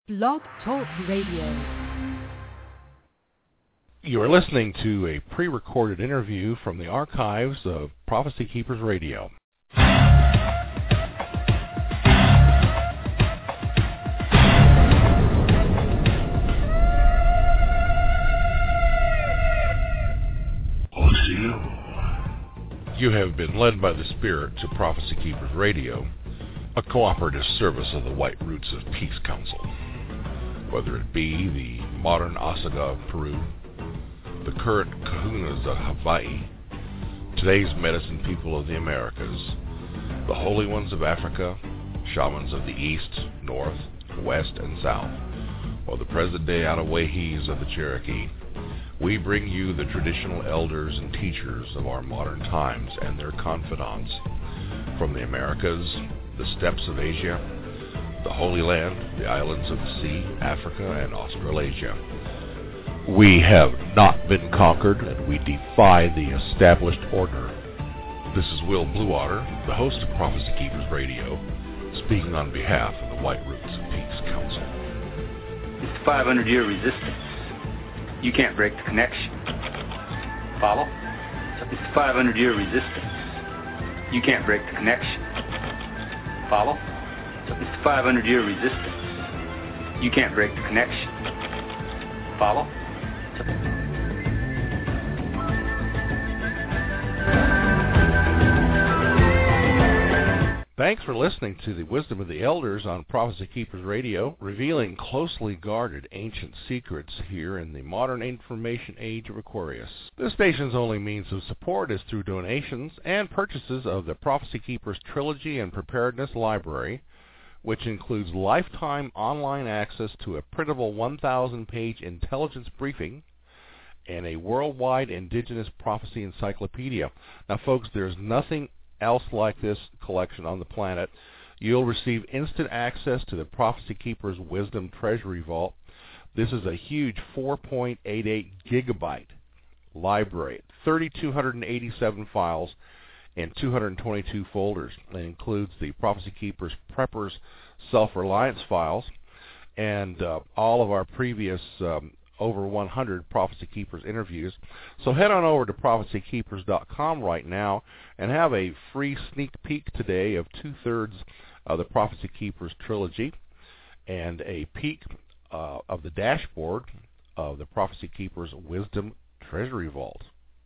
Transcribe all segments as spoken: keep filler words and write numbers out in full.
Blog Talk Radio. You are listening to a pre-recorded interview from the archives of Prophecy Keepers Radio. You have been led by the Spirit to Prophecy Keepers Radio, a cooperative service of the White Roots of Peace Council. Whether it be the modern Asaga of Peru, the current Kahunas of Hawaii, today's medicine people of the Americas, the holy ones of Africa, shamans of the East, North, West, and South, or the present-day Anawahis of the Cherokee, we bring you the traditional elders and teachers of our modern times and their confidants from the Americas, the steppes of Asia, the Holy Land, the islands of the sea, Africa, and Australasia. We have not been conquered, and we defy the established order. This is Will Bluewater, the host of Prophecy Keepers Radio, speaking on behalf of the White Roots of Peace Council. It's the five hundred year resistance. You can't break the connection. Follow? It's the five hundred year resistance. You can't break the connection. Follow? It's the five hundred year resistance. You can't break the connection. Follow? Thanks for listening to the Wisdom of the Elders on Prophecy Keepers Radio, revealing closely guarded ancient secrets here in the modern information age of Aquarius. This station's only means of support is through donations and purchases of the Prophecy Keepers Trilogy and Preparedness Library, which includes lifetime online access to a printable one thousand page intelligence briefing and a worldwide indigenous prophecy encyclopedia. Now, folks, there's nothing else like this collection on the planet. You'll receive instant access to the Prophecy Keepers Wisdom Treasury Vault. This is a huge four point eight eight gigabyte library, three thousand two hundred eighty-seven files, and two hundred twenty-two folders. It includes the Prophecy Keepers Preppers Self-Reliance files and uh, all of our previous um, over one hundred Prophecy Keepers interviews. So head on over to prophecy keepers dot com right now and have a free sneak peek today of two-thirds of the Prophecy Keepers trilogy and a peek uh, of the dashboard of the Prophecy Keepers Wisdom Treasury Vault.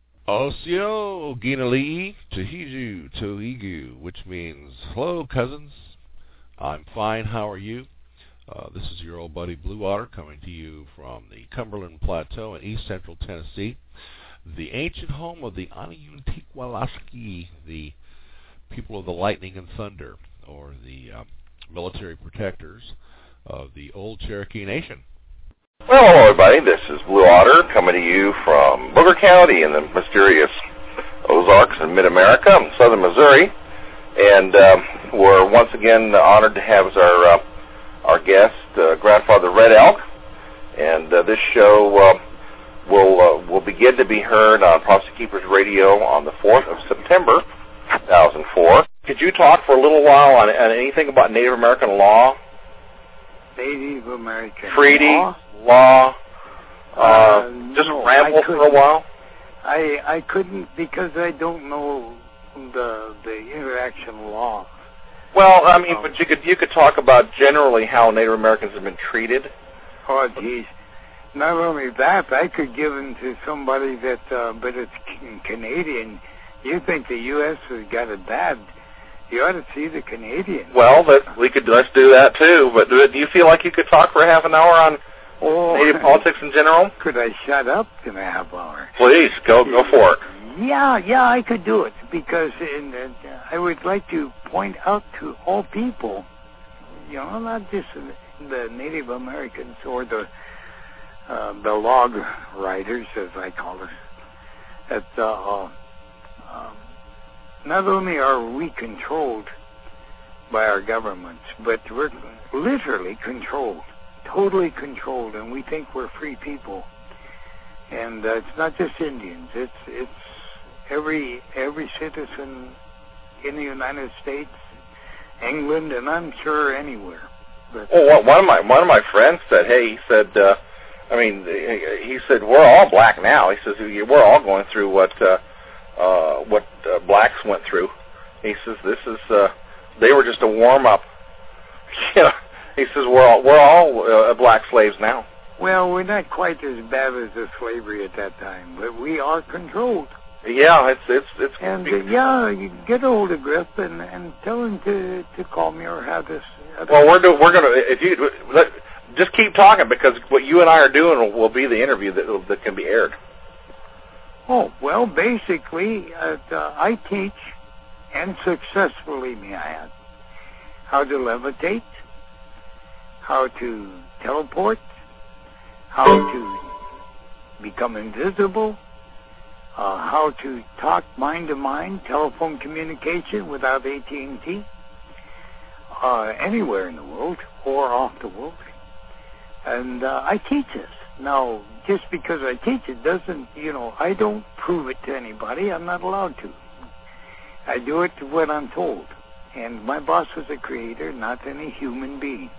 Osio Ginali'i Tahiju Toigu, which means, hello, cousins. I'm fine. How are you? Uh, this is your old buddy Bluewater coming to you from the Cumberland Plateau in east central Tennessee, the ancient home of the Aniyuntikwalaski, the people of the lightning and thunder, or the uh, military protectors of the old Cherokee Nation. Well, hello, everybody. This is Bluewater coming to you from Booker County in the mysterious Ozarks in mid-America, in southern Missouri. And uh, we're once again honored to have as our uh, our guest, uh, Grandfather Red Elk. And uh, this show uh, will uh, will begin to be heard on Prophecy Keepers Radio on the fourth of September, two thousand four. Could you talk for a little while on, on anything about Native American law? Native American treaty, law? law, uh, uh, just no, ramble for a while? I I couldn't because I don't know the the interaction law. Well, I mean, um, but you could you could talk about generally how Native Americans have been treated. Oh, geez. Not only that, I could give them to somebody that, uh, but it's Canadian. You think the U S has got it bad. You ought to see the Canadians. Well, that, we could let's do that too. But do, do you feel like you could talk for half an hour on oh, Native politics in general? Could I shut up in a half hour? Please, go go for it. Yeah, yeah, I could do it because in, uh, I would like to point out to all people, you know, not just the Native Americans or the uh, the log riders, as I call it, that uh, uh, not only are we controlled by our governments, but we're literally controlled, totally controlled, and we think we're free people. And uh, it's not just Indians; it's it's every every citizen in the United States, England, and I'm sure anywhere. But, well, one of my one of my friends said, hey, he said, uh, I mean, he said we're all black now. He says we're all going through what uh, uh, what uh, blacks went through. He says this is uh, they were just a warm up. You know, he says we're all we're all uh, black slaves now. Well, we're not quite as bad as the slavery at that time, but we are controlled. Yeah, it's it's it's. And uh, yeah, you get a hold of Griff and, and tell him to, to call me or have this. Well, we're do, we're gonna if you let, just keep talking, because what you and I are doing will, will be the interview that that can be aired. Oh well, basically, uh, I teach, and successfully, may I add, how to levitate, how to teleport, how to become invisible, uh, how to talk mind-to-mind, telephone communication without A T and T, uh, anywhere in the world or off the world. And uh, I teach this. Now, just because I teach it doesn't, you know, I don't prove it to anybody. I'm not allowed to. I do it when I'm told. And my boss is a creator, not any human being.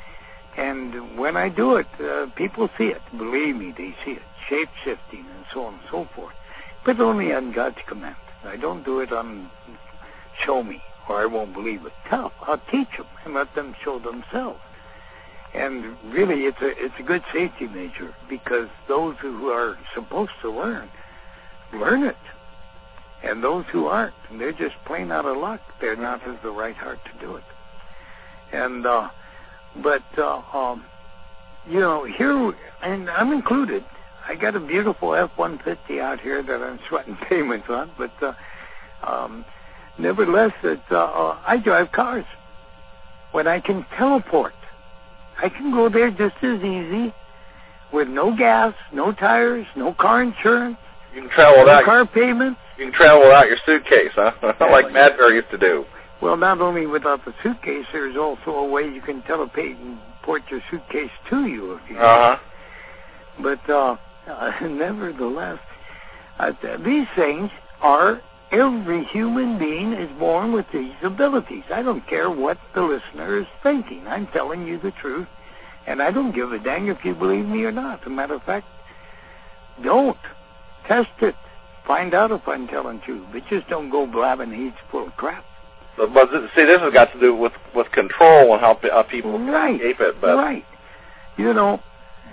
And when I do it, uh, people see it. Believe me, they see it. Shape-shifting and so on and so forth. But only on God's command. I don't do it on show me, or I won't believe it. Tough. I'll teach them and let them show themselves. And really, it's a it's a good safety measure, because those who are supposed to learn, learn it. And those who aren't, they're just plain out of luck. They're not of the right heart to do it. And, uh, but, uh, um, you know, here, and I'm included, I got a beautiful F one fifty out here that I'm sweating payments on, but, uh, um, nevertheless, it, uh, uh, I drive cars. When I can teleport, I can go there just as easy, with no gas, no tires, no car insurance, you can travel no without car payments. You can travel without your suitcase, huh? Like Madbear used to do. Well, not only without the suitcase, there's also a way you can teleport and port your suitcase to you if you uh-huh. want. But uh, uh, nevertheless, uh, these things are, every human being is born with these abilities. I don't care what the listener is thinking. I'm telling you the truth, and I don't give a dang if you believe me or not. As a matter of fact, don't. Test it. Find out if I'm telling you, but just don't go blabbing heaps full of crap. But, but see, this has got to do with, with control and how, how people right. escape it. But. Right. You know,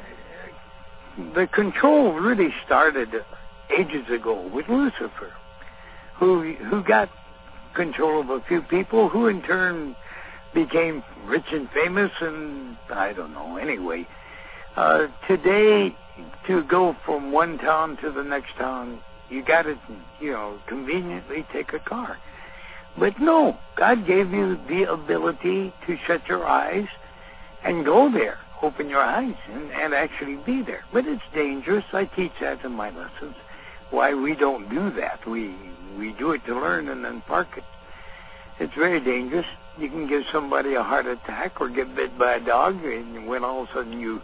the control really started ages ago with Lucifer, who who got control of a few people, who in turn became rich and famous, and I don't know. Anyway, uh, today, to go from one town to the next town, you got to, you know, conveniently take a car. But no, God gave you the ability to shut your eyes and go there, open your eyes, and, and actually be there. But it's dangerous. I teach that in my lessons, why we don't do that. We we do it to learn and then park it. It's very dangerous. You can give somebody a heart attack or get bit by a dog, and when all of a sudden you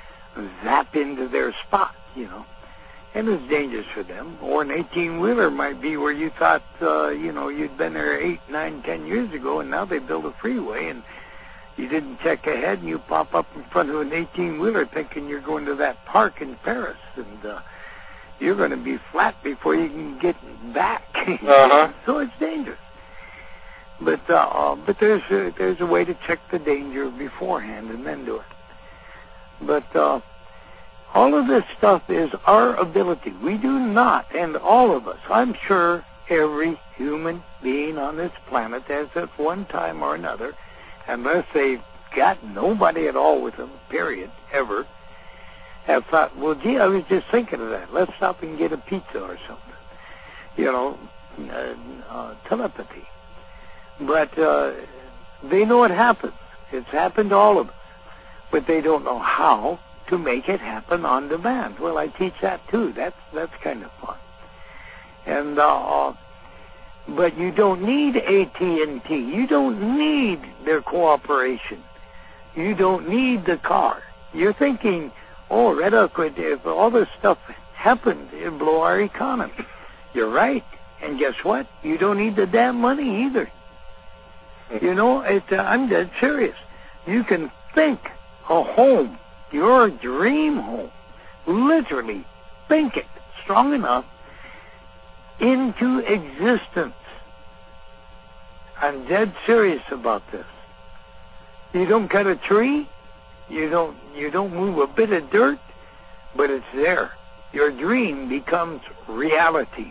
zap into their spot, you know. And it's dangerous for them. Or an eighteen-wheeler might be where you thought, uh, you know, you'd been there eight, nine, ten years ago, and now they build a freeway, and you didn't check ahead, and you pop up in front of an eighteen-wheeler thinking you're going to that park in Paris, and uh, you're going to be flat before you can get back. Uh-huh. So it's dangerous. But uh, uh, but there's a, there's a way to check the danger beforehand and then do it. But uh, all of this stuff is our ability. We do not, and all of us, I'm sure every human being on this planet has at one time or another, unless they've got nobody at all with them, period, ever, have thought, well, gee, I was just thinking of that. Let's stop and get a pizza or something. You know, uh, uh, telepathy. But uh, they know it happens. It's happened to all of us. But they don't know how to make it happen on demand. Well, I teach that too. That's that's kind of fun. And uh, but you don't need A T and T. You don't need their cooperation. You don't need the car. You're thinking, oh, Red Oak, if all this stuff happened, it'd blow our economy. You're right. And guess what? You don't need the damn money either. You know, it, uh, I'm dead serious. You can think a home, your dream home, literally think it strong enough into existence. I'm dead serious about this. You don't cut a tree, you don't you don't move a bit of dirt, but it's there. Your dream becomes reality.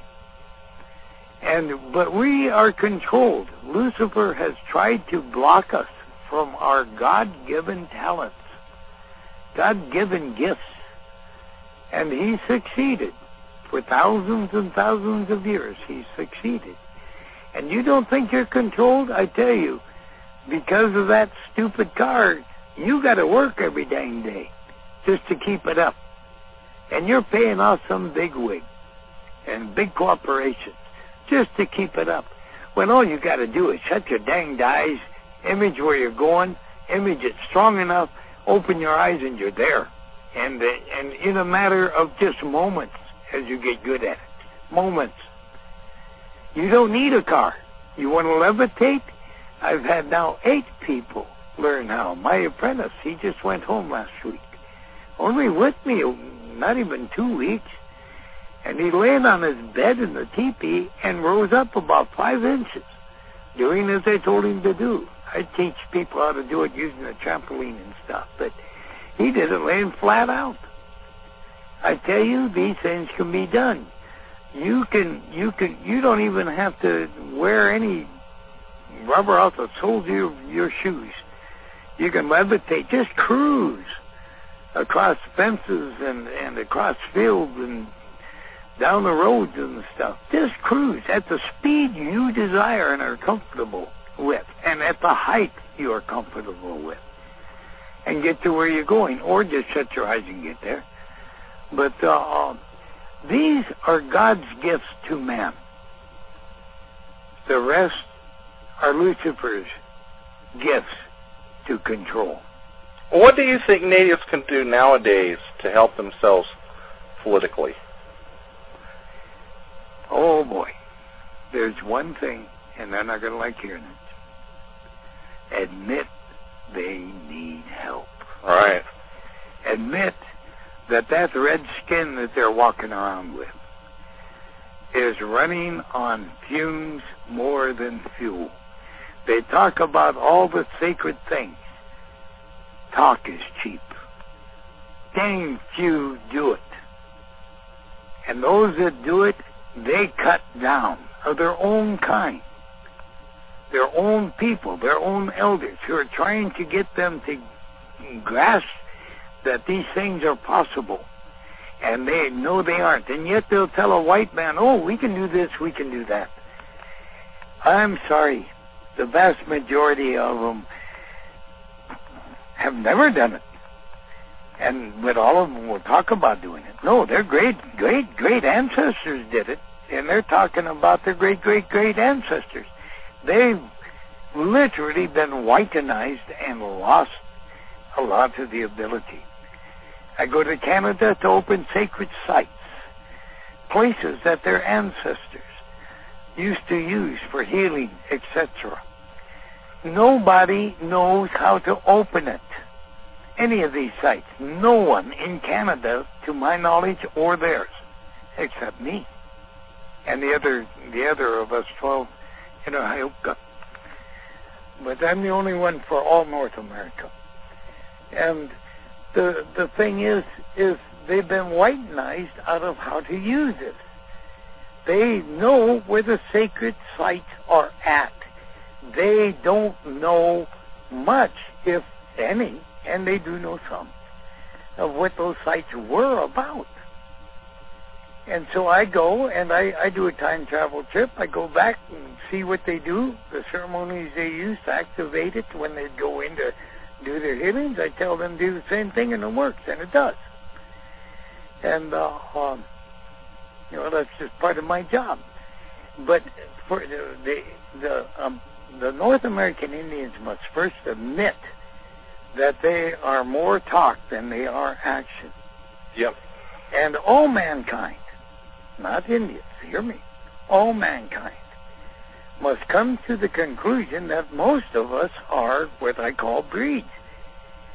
And but we are controlled. Lucifer has tried to block us from our God-given talents, God-given gifts. And he succeeded. For thousands and thousands of years, he succeeded. And you don't think you're controlled? I tell you, because of that stupid car, you got to work every dang day just to keep it up. And you're paying off some bigwig and big corporations just to keep it up. When all you got to do is shut your dang eyes, image where you're going, image it strong enough, open your eyes, and you're there. And uh, and in a matter of just moments, as you get good at it, moments. You don't need a car. You want to levitate? I've had now eight people learn how. My apprentice, he just went home last week. Only with me, not even two weeks. And he laid on his bed in the teepee and rose up about five inches, doing as I told him to do. I teach people how to do it using a trampoline and stuff, but he did it laying flat out. I tell you, these things can be done. You can, you can, you don't even have to wear any rubber out the soles of your, your shoes. You can levitate, just cruise across fences and, and across fields and down the roads and stuff. Just cruise at the speed you desire and are comfortable with, and at the height you are comfortable with, and get to where you're going, or just shut your eyes and get there. But uh, these are God's gifts to man. The rest are Lucifer's gifts to control. What do you think natives can do nowadays to help themselves politically? Oh, boy. There's one thing, and they're not going to like hearing it. Admit they need help. All right. Admit that that red skin that they're walking around with is running on fumes more than fuel. They talk about all the sacred things. Talk is cheap. Dang few do it. And those that do it, they cut down of their own kind, their own people, their own elders who are trying to get them to grasp that these things are possible. And they know they aren't. And yet they'll tell a white man, oh, we can do this, we can do that. I'm sorry. The vast majority of them have never done it. And but all of them will talk about doing it. No, their great, great, great ancestors did it. And they're talking about their great, great, great ancestors. They've literally been whitenized and lost a lot of the ability. I go to Canada to open sacred sites, places that their ancestors used to use for healing, et cetera. Nobody knows how to open it. Any of these sites. No one in Canada, to my knowledge, or theirs, except me and the other the other of us twelve in Ohioka. But I'm the only one for all North America. And the the thing is, is they've been whitenized out of how to use it. They know where the sacred sites are at. They don't know much, if any, and they do know some, of what those sites were about. And so I go and I, I do a time travel trip. I go back and see what they do, the ceremonies they use to activate it when they go in to do their healings. I tell them to do the same thing and it works, and it does. And, uh, um, you know, that's just part of my job. But for the, the, the, um, the North American Indians must first admit that they are more talk than they are action. Yep. And all mankind, not Indians, hear me, all mankind must come to the conclusion that most of us are what I call breeds.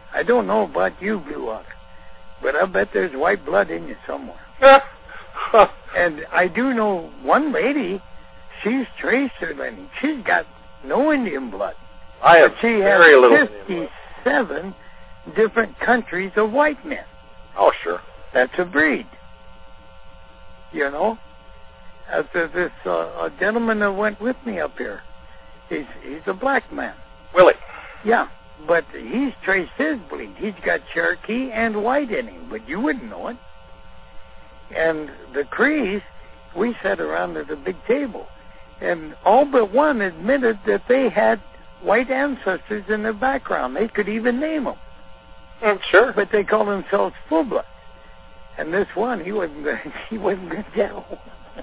I don't know about you, Blue Water, but I bet there's white blood in you somewhere. And I do know one lady, she's tracer lineage. She's got no Indian blood. I have but she very has little fifty-seven different countries of white men. Oh, sure. That's a breed. You know? As this uh, a gentleman that went with me up here, he's he's a black man. Willie. Yeah, but he's traced his bleed. He's got Cherokee and white in him, but you wouldn't know it. And the Crees, we sat around at a big table, and all but one admitted that they had white ancestors in their background. They could even name them. Mm, sure. But they called themselves full blood. And this one, he wasn't he wasn't going to tell.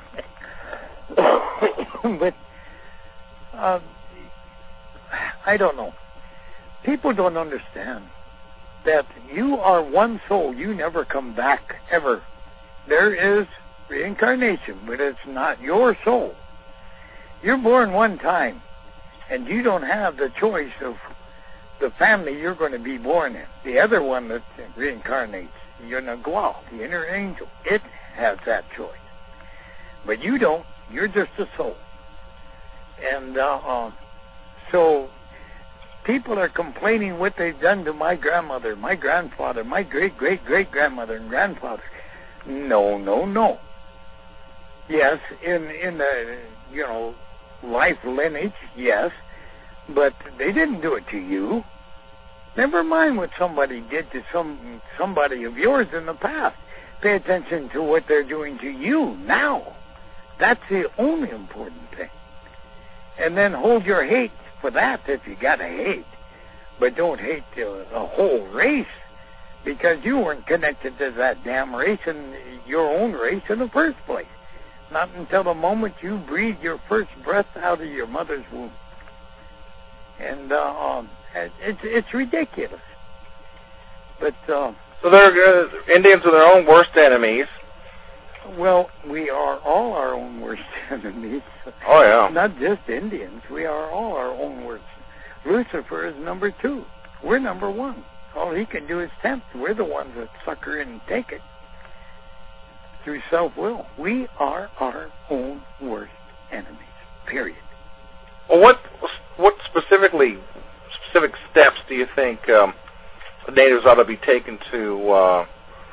But uh, I don't know. People don't understand that you are one soul. You never come back, ever. There is reincarnation, but it's not your soul. You're born one time, and you don't have the choice of the family you're going to be born in. The other one that reincarnates, your Nagual, the inner angel, it has that choice. But you don't. You're just a soul. And uh, uh, so people are complaining what they've done to my grandmother, my grandfather, my great-great-great-grandmother and grandfather. No, no, no. Yes, in, in the, you know, life lineage, yes, but they didn't do it to you. Never mind what somebody did to some somebody of yours in the past. Pay attention to what they're doing to you now. That's the only important thing. And then hold your hate for that if you got to hate. But don't hate uh, a whole race, because you weren't connected to that damn race and your own race in the first place. Not until the moment you breathe your first breath out of your mother's womb. And uh, um, it's it's ridiculous. But uh, so they're uh, Indians are their own worst enemies. Well, we are all our own worst enemies. Oh yeah. Not just Indians. We are all our own worst. Lucifer is number two. We're number one. All he can do is tempt. We're the ones that sucker in and take it through self-will. We are our own worst enemies. Period. Well, what what specifically specific steps do you think um, the natives ought to be taken to? Uh,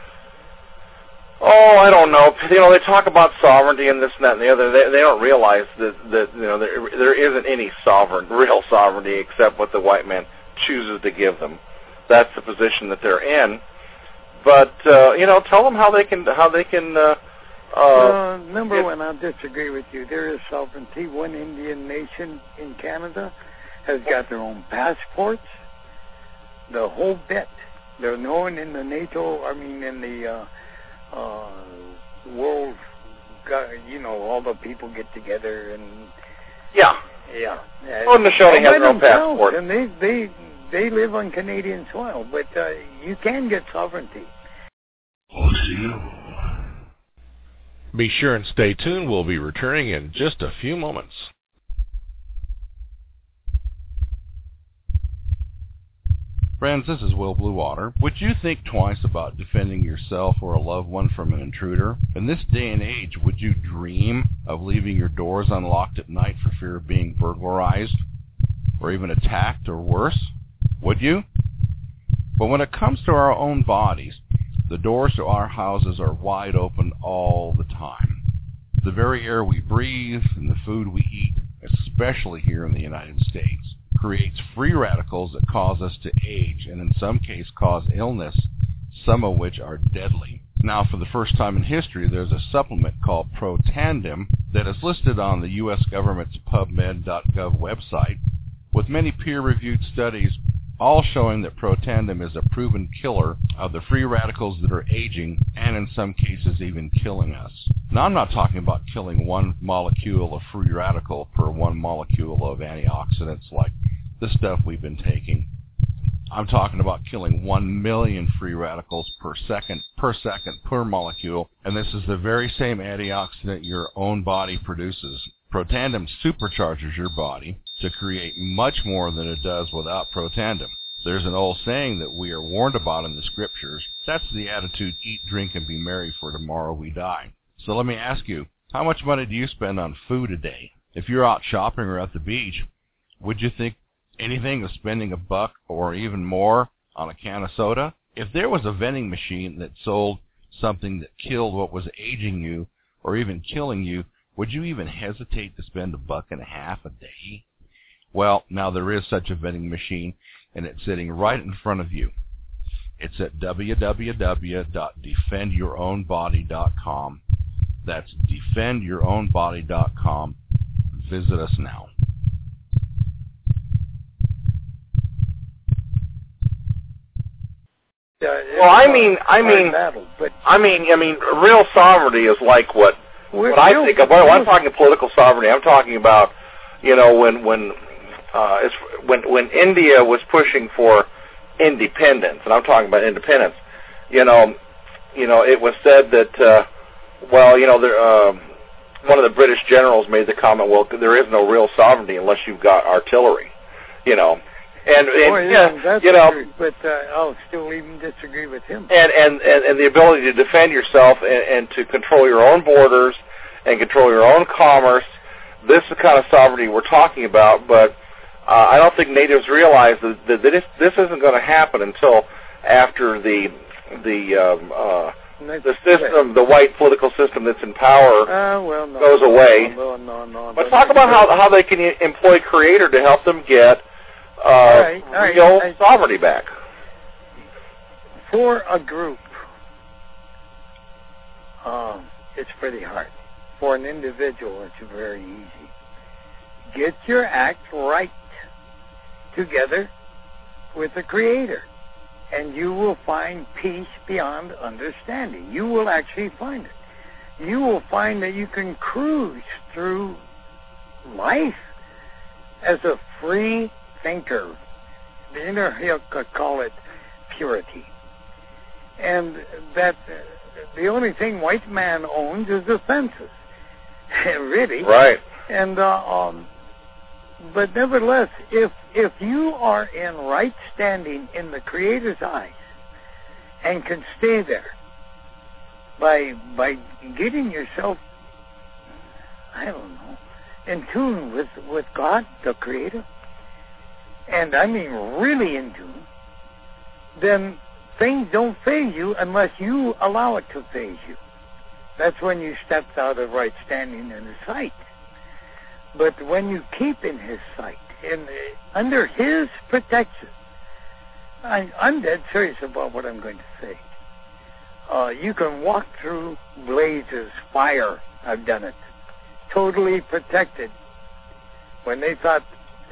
oh, I don't know. You know, they talk about sovereignty and this and that and the other. They, they don't realize that that you know there, there isn't any sovereign, real sovereignty, except what the white man chooses to give them. That's the position that they're in. But uh, you know, tell them how they can how they can. Uh, uh, uh, number if, one, I'll disagree with you. There is sovereignty. One Indian nation in Canada has got their own passports. The whole bit. They're known in the NATO. I mean, in the uh, uh, world. You know, all the people get together and. Yeah. Yeah. Oh, and the Shoshone has their own passport. And they they. They live on Canadian soil, but uh, you can get sovereignty. Be sure and stay tuned. We'll be returning in just a few moments. Friends, this is Will Bluewater. Would you think twice about defending yourself or a loved one from an intruder? In this day and age, would you dream of leaving your doors unlocked at night for fear of being burglarized or even attacked or worse? Would you? But when it comes to our own bodies, the doors to our houses are wide open all the time. The very air we breathe and the food we eat, especially here in the United States, creates free radicals that cause us to age and in some cases cause illness, some of which are deadly. Now, for the first time in history, there's a supplement called Protandim that is listed on the U S government's PubMed dot gov website, with many peer-reviewed studies all showing that Protandim is a proven killer of the free radicals that are aging and in some cases even killing us. Now, I'm not talking about killing one molecule of free radical per one molecule of antioxidants like the stuff we've been taking. I'm talking about killing one million free radicals per second, per second, per molecule, and this is the very same antioxidant your own body produces. Protandim supercharges your body to create much more than it does without Protandim. There's an old saying that we are warned about in the scriptures. That's the attitude, eat, drink, and be merry, for tomorrow we die. So let me ask you, how much money do you spend on food a day? If you're out shopping or at the beach, would you think anything of spending a buck or even more on a can of soda? If there was a vending machine that sold something that killed what was aging you or even killing you, would you even hesitate to spend a buck and a half a day? Well, now there is such a vending machine, and it's sitting right in front of you. It's at w w w dot defend your own body dot com. That's defend your own body dot com. Visit us now. Well, I mean, I mean, I mean, I mean, real sovereignty is like what what I think of. When I'm talking political sovereignty, I'm talking about, you know, when when uh, it's, when when India was pushing for independence, and I'm talking about independence. You know, you know, it was said that, uh, well, you know, there, uh, one of the British generals made the comment, well, there is no real sovereignty unless you've got artillery, you know. And, and oh, yeah, yeah, that's you know, true, but uh, I'll still even disagree with him. And and, and, and the ability to defend yourself and, and to control your own borders and control your own commerce. This is the kind of sovereignty we're talking about. But uh, I don't think natives realize that, that this this isn't going to happen until after the the um, uh, the system, the white political system that's in power, uh, well, no, goes away. No, no, no, no, but talk about how how they can employ Creator to help them get. Uh, all right, all right. real I, sovereignty back. For a group, um, it's pretty hard. For an individual, it's very easy. Get your act right together with the Creator, and you will find peace beyond understanding. You will actually find it. You will find that you can cruise through life as a free thinker. The inner he'll call it purity. And that uh, the only thing white man owns is the senses. Really. Right. And uh, um but nevertheless, if if you are in right standing in the Creator's eyes and can stay there by by getting yourself, I don't know, in tune with, with God, the Creator, and I mean really in tune, then things don't faze you unless you allow it to faze you. That's when you step out of right standing in His sight. But when you keep in His sight, in under His protection, I, I'm dead serious about what I'm going to say. Uh, you can walk through blazes, fire. I've done it. Totally protected. When they thought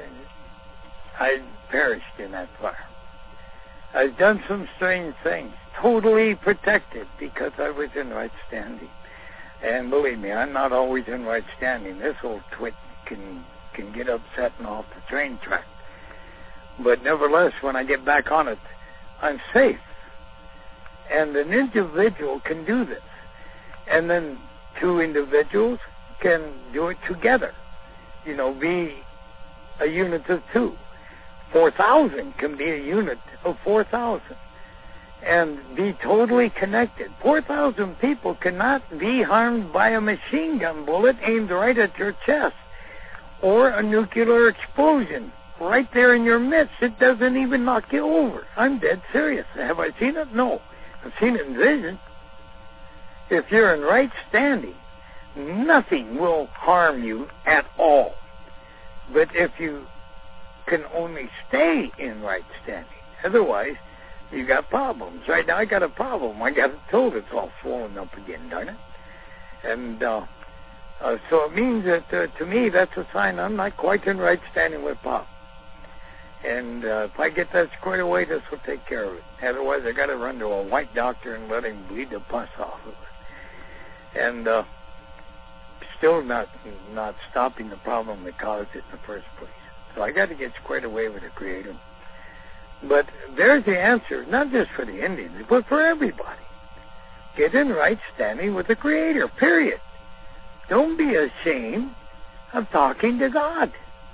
I perished in that fire. I've done some strange things, totally protected because I was in right standing. And believe me, I'm not always in right standing. This old twit can can get upset and off the train track. But nevertheless, when I get back on it, I'm safe. And an individual can do this. And then two individuals can do it together. You know, be a unit of two. four thousand can be a unit of four thousand and be totally connected. four thousand people cannot be harmed by a machine gun bullet aimed right at your chest or a nuclear explosion right there in your midst. It doesn't even knock you over. I'm dead serious. Have I seen it? No. I've seen it in vision. If you're in right standing, nothing will harm you at all. But if you can only stay in right standing. Otherwise, you got problems. Right now, I got a problem. I got told it's all swollen up again, darn it. And uh, uh, so it means that, uh, to me, that's a sign I'm not quite in right standing with Pop. And uh, if I get that squared away, this will take care of it. Otherwise, I got to run to a white doctor and let him bleed the pus off of it. And uh, still not not stopping the problem that caused it in the first place. So I got to get squared away with the Creator. But there's the answer, not just for the Indians, but for everybody. Get in right standing with the Creator, period. Don't be ashamed of talking to God.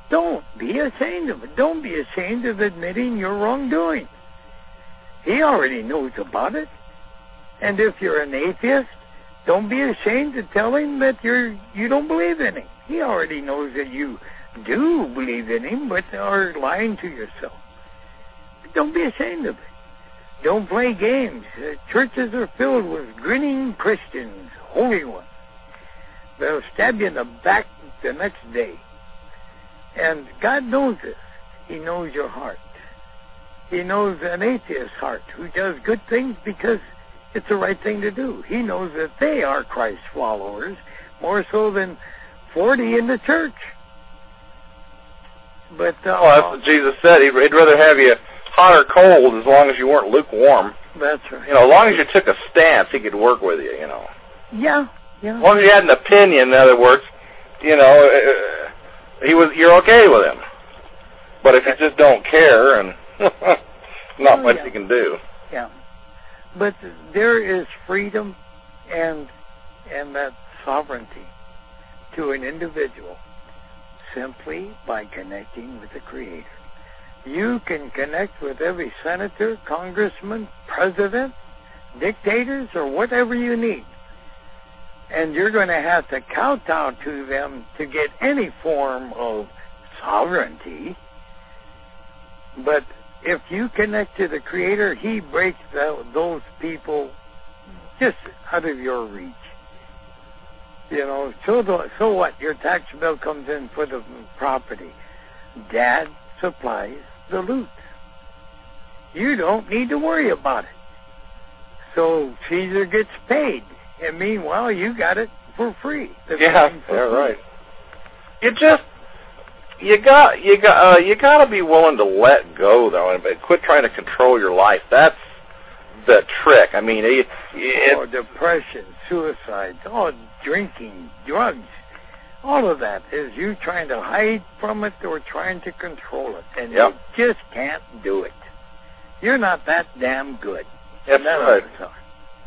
Don't be ashamed of it. Don't be ashamed of admitting your wrongdoing. He already knows about it. And if you're an atheist, don't be ashamed to tell him that you're you don't believe in him. He already knows that you do believe in him, but are lying to yourself. Don't be ashamed of it. Don't play games. Uh, churches are filled with grinning Christians, holy ones. They'll stab you in the back the next day. And God knows this. He knows your heart. He knows an atheist's heart who does good things because it's the right thing to do. He knows that they are Christ followers more so than forty in the church. But uh, well, that's what Jesus said. He'd, he'd rather have you hot or cold as long as you weren't lukewarm. That's right. You know, as long as you took a stance, he could work with you, you know. Yeah, yeah. As long as you had an opinion, in other words, you know, uh, he was you're okay with him. But if you just don't care, and not oh, much yeah. you can do. Yeah. But there is freedom and and that sovereignty to an individual simply by connecting with the Creator. You can connect with every senator, congressman, president, dictators, or whatever you need. And you're going to have to kowtow to them to get any form of sovereignty. But if you connect to the Creator, He breaks the, those people just out of your reach. You know, so, the, so what? Your tax bill comes in for the property. Dad supplies the loot. You don't need to worry about it. So Caesar gets paid. And meanwhile, you got it for free. The yeah, for yeah, free. right. You just... You got you got uh, you got to be willing to let go though, and quit trying to control your life. That's the trick. I mean, it, it, oh, depression, suicide, oh, drinking, drugs, all of that is you trying to hide from it or trying to control it, and yep. you just can't do it. You're not that damn good. That's None right. of us are.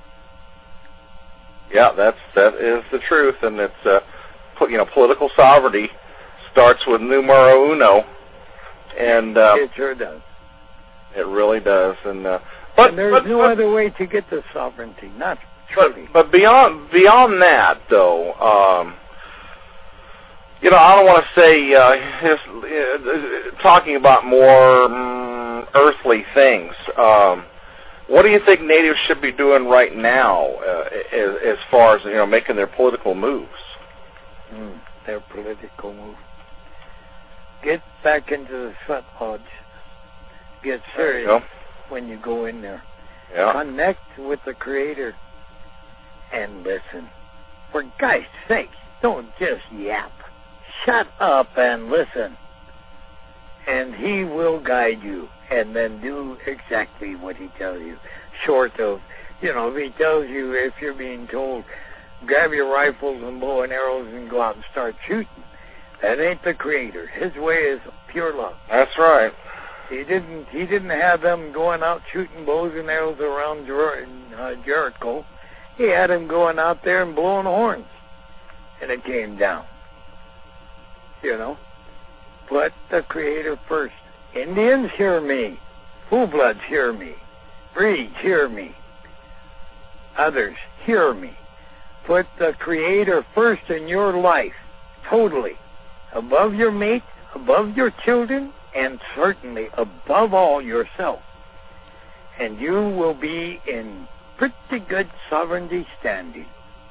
Yeah, that's that is the truth, and it's uh, you know, political sovereignty starts with numero uno, and uh, it sure does. It really does, and uh, but and there's but, no but, other way to get the sovereignty, not but, truly. but beyond beyond that, though, um, you know, I don't want to say uh, his, uh, talking about more um, earthly things. Um, what do you think natives should be doing right now, uh, as, as far as you know, making their political moves? Mm, their political moves. Get back into the sweat lodge. Get serious you when you go in there. Yeah. Connect with the Creator and listen. For God's sake, don't just yap. Shut up and listen. And He will guide you and then do exactly what He tells you. Short of, you know, if He tells you, if you're being told, grab your rifles and bow and arrows and go out and start shooting. That ain't the Creator. His way is pure love. That's right. He didn't. He didn't have them going out shooting bows and arrows around Jer- uh, Jericho. He had them going out there and blowing horns, and it came down. You know, put the Creator first. Indians, hear me. Full-bloods, hear me. Breeds, hear me. Others, hear me. Put the Creator first in your life, totally. Above your mate, above your children, and certainly above all yourself. And you will be in pretty good sovereignty standing.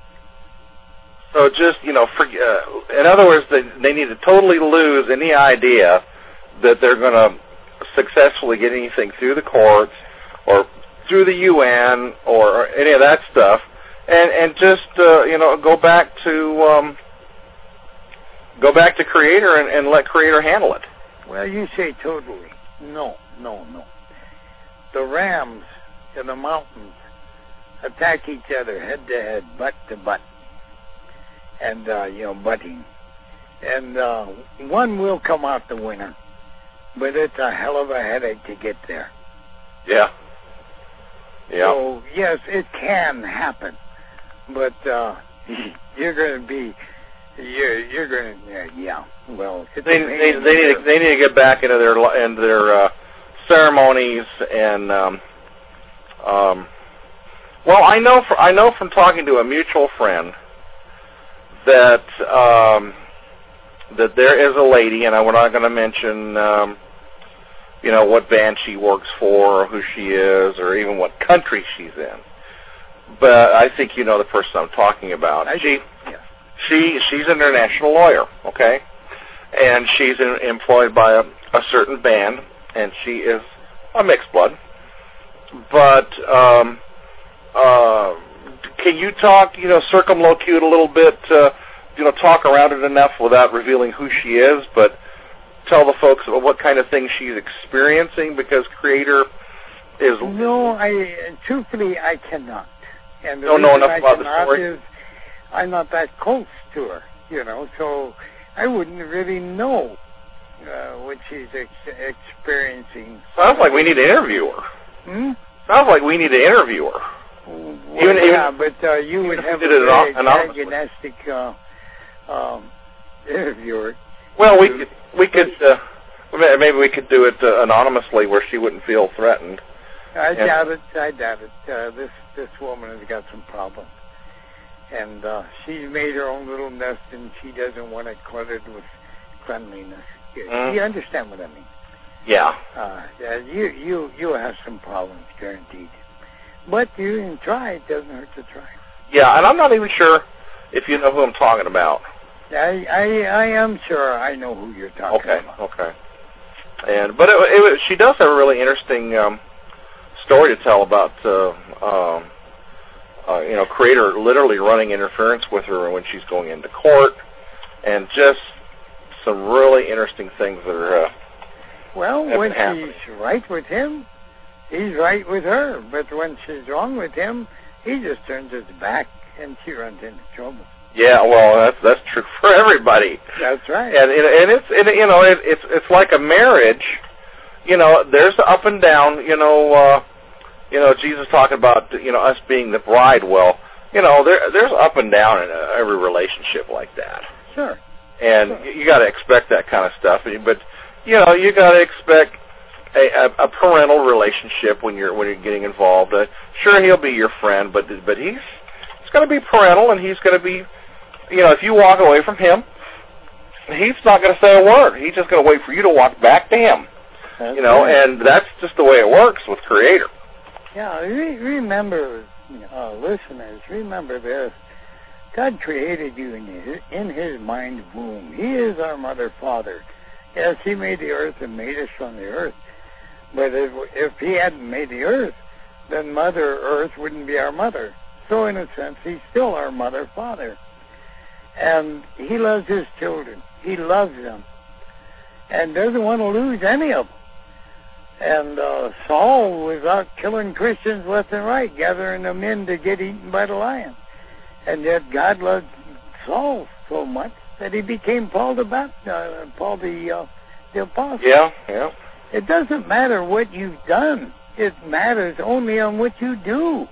So just, you know, for, uh, in other words, they, they need to totally lose any idea that they're going to successfully get anything through the courts or through the U N or any of that stuff, and, and just, uh, you know, go back to... Um, Go back to Creator and, and let Creator handle it. Well, you say totally. No, no, no. The rams in the mountains attack each other head to head, butt to butt, and, uh, you know, butting. And uh, one will come out the winner, but it's a hell of a headache to get there. Yeah. Yeah. So, yes, it can happen, but uh, you're going to be You're, you're going to, yeah, yeah. Well, it's they, they, they, need to, they need to get back into their into their uh, ceremonies and, um, um, well, I know for, I know from talking to a mutual friend that um, that there is a lady, and we're not going to mention, um, you know, what band she works for, or who she is, or even what country she's in. But I think you know the person I'm talking about. I she, yeah. she, she's an international lawyer, okay, and she's in, employed by a, a certain band, and she is a mixed blood. But um, uh, can you talk, you know, circumlocute a little bit, uh, you know, talk around it enough without revealing who she is, but tell the folks about what kind of things she's experiencing, because Creator is... No, I truthfully, I cannot. And the don't know enough I about the story? Is I'm not that close to her, you know, so I wouldn't really know uh, what she's ex- experiencing. Sounds like we need to interview her. Hmm? Sounds like we need to interview her. Well, even, yeah, even, but uh, you would have a did it very anonymously. antagonistic uh, um, interviewer. Well, we could, we could uh, maybe we could do it uh, anonymously where she wouldn't feel threatened. I and, doubt it. I doubt it. Uh, this this woman has got some problems, and uh, she's made her own little nest, and she doesn't want it cluttered with cleanliness. You, mm. you understand what I mean? Yeah. Uh, yeah. You you you have some problems, guaranteed. But you can try. It doesn't hurt to try. Yeah, and I'm not even sure if you know who I'm talking about. I I, I am sure I know who you're talking okay, about. Okay. Okay. And but it, it, she does have a really interesting um, story to tell about, uh, um, uh, you know, Creator literally running interference with her when she's going into court, and just some really interesting things that are. Uh, well, have when been happening. she's right with him, he's right with her. But when she's wrong with him, he just turns his back, and she runs into trouble. Yeah, well, that's that's true for everybody. That's right. And and it's and, you know it, it's it's like a marriage. You know, there's the up and down. You know, uh, you know, Jesus talking about you know us being the bride. Well, you know, there there's up and down in uh, every relationship like that. Sure. And sure. you got to expect that kind of stuff. But you know, you got to expect a, a, a parental relationship when you're when you're getting involved. Uh, sure, he'll be your friend, but but he's he's going to be parental, and he's going to be. You know, if you walk away from him, he's not going to say a word. He's just going to wait for you to walk back to him. That's you know, right. and that's just the way it works with Creator. Yeah, re- remember, uh, listeners, remember this. God created you in his, in his mind womb. He is our mother, father. Yes, he made the earth and made us from the earth. But if, if he hadn't made the earth, then Mother Earth wouldn't be our mother. So in a sense, he's still our mother, father. And he loves his children. He loves them. And doesn't want to lose any of them. And uh, Saul was out killing Christians left and right, gathering them in to get eaten by the lion. And yet God loved Saul so much that he became Paul the Baptist, uh, Paul the, uh, the Apostle. Yeah, yeah. It doesn't matter what you've done. It matters only on what you do.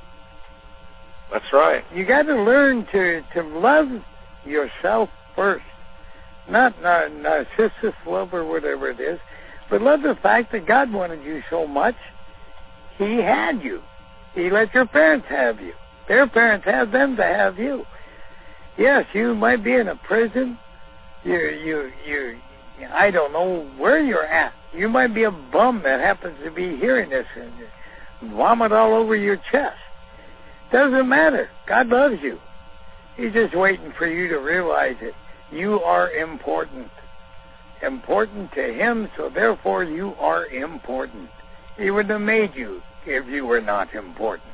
That's right. You got to learn to, to love yourself first. Not nar- narcissist love or whatever it is, but love the fact that God wanted you so much, he had you. He let your parents have you. Their parents had them to have you. Yes, you might be in a prison. You, you, you, I don't know where you're at. You might be a bum that happens to be hearing this and vomit all over your chest. Doesn't matter. God loves you. He's just waiting for you to realize it. You are important. Important to him, so therefore you are important. He wouldn't have made you if you were not important.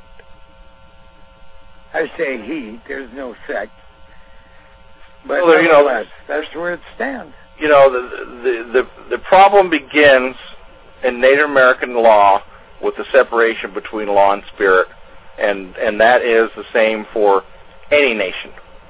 I say he, there's no sex. But well, you know, that's, that's where it stands. You know, the, the, the, the problem begins in Native American law with the separation between law and spirit, and, and that is the same for any nation.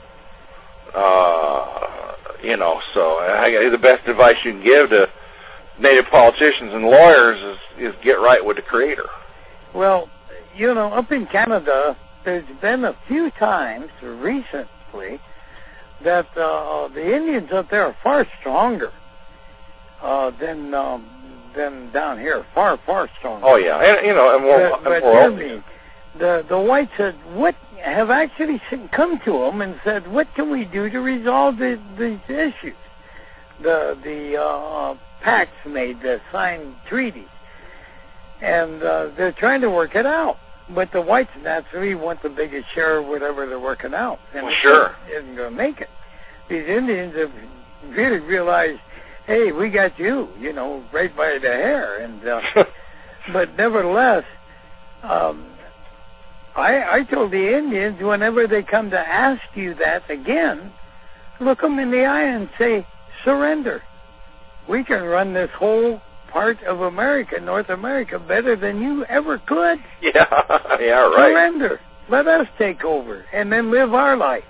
Uh, you know, so I, the best advice you can give to Native politicians and lawyers is, is get right with the Creator. Well, you know, up in Canada, there's been a few times recently that uh, the Indians up there are far stronger uh, than um, than down here. Far, far stronger. Oh yeah, and you know, and more, but, and but more hear open. me, the the whites had what have actually come to them and said, what can we do to resolve the, these issues? The the uh, pacts made, the signed treaties, and uh, they're trying to work it out. But the whites naturally want the biggest share of whatever they're working out. And Well, sure. It isn't going to make it. These Indians have really realized, hey, we got you, you know, right by the hair. And uh, but nevertheless, um, I, I told the Indians, whenever they come to ask you that again, look them in the eye and say, surrender. We can run this whole part of America, North America, better than you ever could. Yeah, yeah, right. Surrender. Let us take over and then live our life.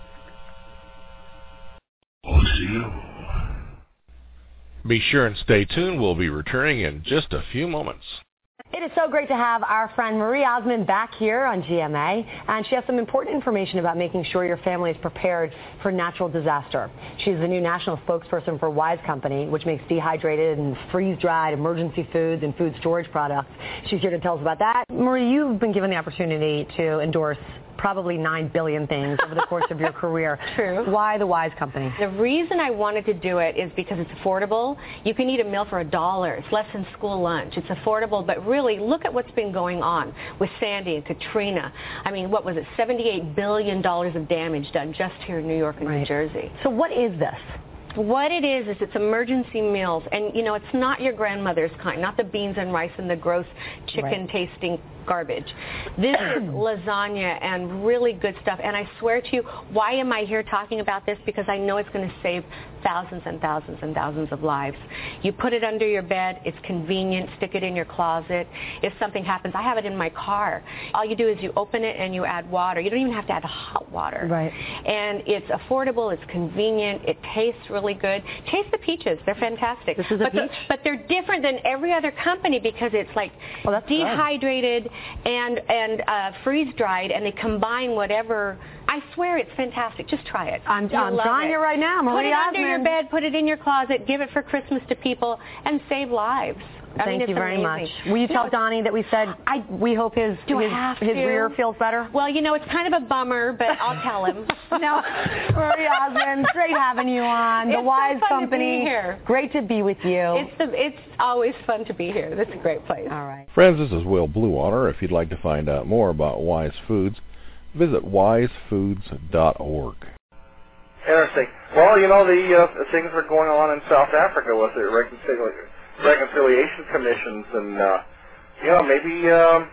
Be sure and stay tuned. We'll be returning in just a few moments. It is so great to have our friend Marie Osmond back here on G M A, and she has some important information about making sure your family is prepared for natural disaster. She's the new national spokesperson for Wise Company, which makes dehydrated and freeze-dried emergency foods and food storage products. She's here to tell us about that. Marie, you've been given the opportunity to endorse probably nine billion things over the course of your career. True. Why the Wise Company? The reason I wanted to do it is because it's affordable. You can eat a meal for a dollar. It's less than school lunch. It's affordable, but really look at what's been going on with Sandy and Katrina. I mean, what was it, seventy-eight billion dollars of damage done just here in New York and Right. New Jersey. So what is this? What it is, is it's emergency meals. And, you know, it's not your grandmother's kind, not the beans and rice and the gross chicken-tasting garbage. This is lasagna and really good stuff. And I swear to you, why am I here talking about this? Because I know it's going to save thousands and thousands and thousands of lives. You put it under your bed. It's convenient. Stick it in your closet. If something happens, I have it in my car. All you do is you open it and you add water. You don't even have to add hot water. Right. And it's affordable. It's convenient. It tastes really good. Taste the peaches. They're fantastic. This is a but the- peach? but they're different than every other company because it's like Oh, that's good. dehydrated and and uh, freeze-dried, and they combine whatever. I swear it's fantastic. Just try it. I'm, You'll I'm love trying it. it right now. Put Marie it under your Osmond. bed. Put it in your closet. Give it for Christmas to people and save lives. I Thank mean, it's you very amazing. much. Will you tell No, Donnie that we said I- we hope his Do I his, have his to? rear feels better? Well, you know, it's kind of a bummer, but I'll tell him. No, Marie Osmond, great having you on. The It's so Wise fun to Company. be here. Great to be with you. It's the, it's always fun to be here. This is a great place. All right. Friends, this is Will Bluewater. If you'd like to find out more about Wise Foods, visit wise foods dot org. Interesting. Well, you know, the, uh, the things that are going on in South Africa with the reconciliation, reconciliation commissions, and, uh, you know, maybe, um,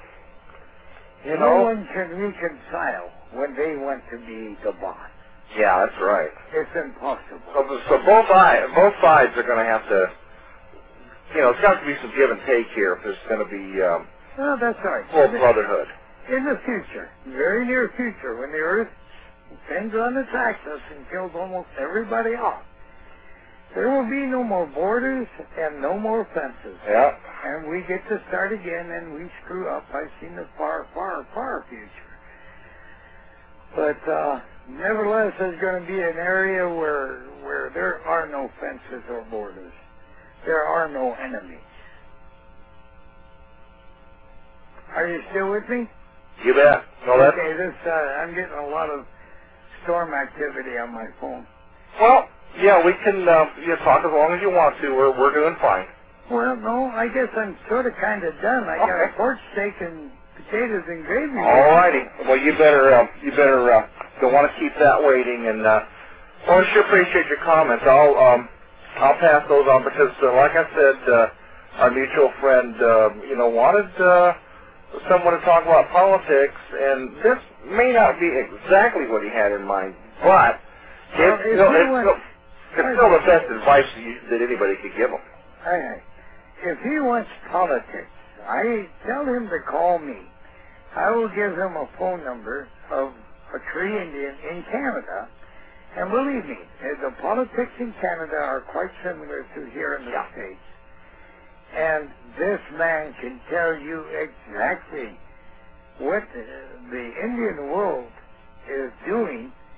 you No know. one can reconcile when they want to be the boss. Yeah, that's right. It's impossible. So, so both, sides, both sides are going to have to, you know, it's got to be some give and take here if there's going to be um, No, that's right. full brotherhood. In the future, very near future, when the earth turns on its axis and kills almost everybody off, there will be no more borders and no more fences. Yeah. And we get to start again, and we screw up. I've seen the far, far, far future. But uh, nevertheless, there's going to be an area where where there are no fences or borders. There are no enemies. Are you still with me? You bet. No, that's, Okay, this uh, I'm getting a lot of storm activity on my phone. well, yeah, we can uh, you talk as long as you want to. We're, we're doing fine. Well, no, I guess I'm sort of kind of done. I got Okay. a pork steak and potatoes and gravy. All righty. Well, you better, uh, you better, uh, don't want to keep that waiting. And, uh, well, I sure appreciate your comments. I'll, um, I'll pass those on because, uh, like I said, uh, our mutual friend, uh, you know, wanted, uh, someone to talk about politics, and this may not be exactly what he had in mind, but Well, it's, if you know, he it's, wants- still, it's still the best advice that, you, that anybody could give him. Aye, aye. If he wants politics, I tell him to call me. I will give him a phone number of a Cree Indian in Canada, and believe me, uh, the politics in Canada are quite similar to here in the Yeah. States. And this man can tell you exactly what the, the Indian world is doing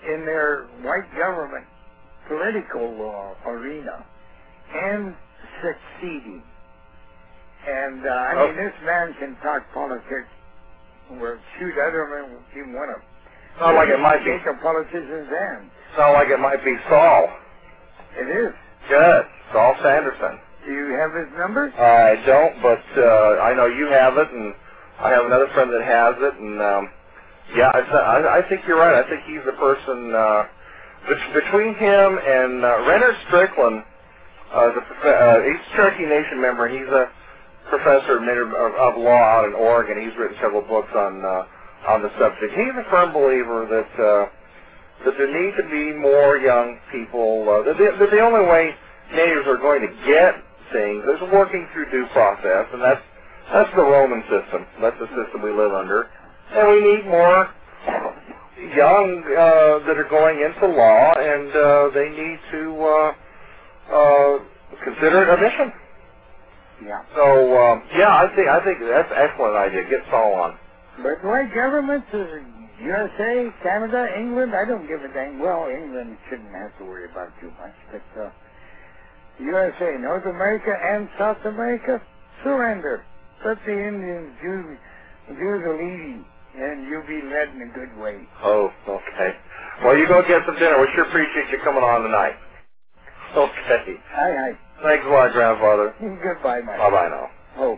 in their white government political uh, arena and succeeding. And, uh, I oh. mean, this man can talk politics. Well, shoot, I don't even want to. Sound like it might be. A politician's end. Sound like it might be Saul. It is. Good. Saul Sanderson. Do you have his number? I don't, but uh, I know you have it, and I have another friend that has it, and um, yeah, I, I, I think you're right. I think he's the person, uh, between him and uh, Renner Strickland, uh, the, uh, he's a Cherokee Nation member. He's a professor of, native, of, of law out in Oregon. He's written several books on uh, on the subject. He's a firm believer that uh, that there need to be more young people. Uh, that, the, that the only way natives are going to get things is working through due process, and that's that's the Roman system. That's the system we live under, and we need more young uh, that are going into law, and uh, they need to uh, uh, consider it a mission. Yeah. So uh, yeah, I think I think that's an excellent idea. Get Saul on. But white governments, uh, U S A, Canada, England, I don't give a dang. Well, England shouldn't have to worry about too much, but uh, U S A, North America, and South America, surrender. Let the Indians do do the leading, and you'll be led in a good way. Oh, okay. Well, you go get some dinner. We sure appreciate you coming on tonight. Okay. Hi, hi. Thanks a lot, Grandfather. Goodbye, Mike. Bye-bye now. Oh.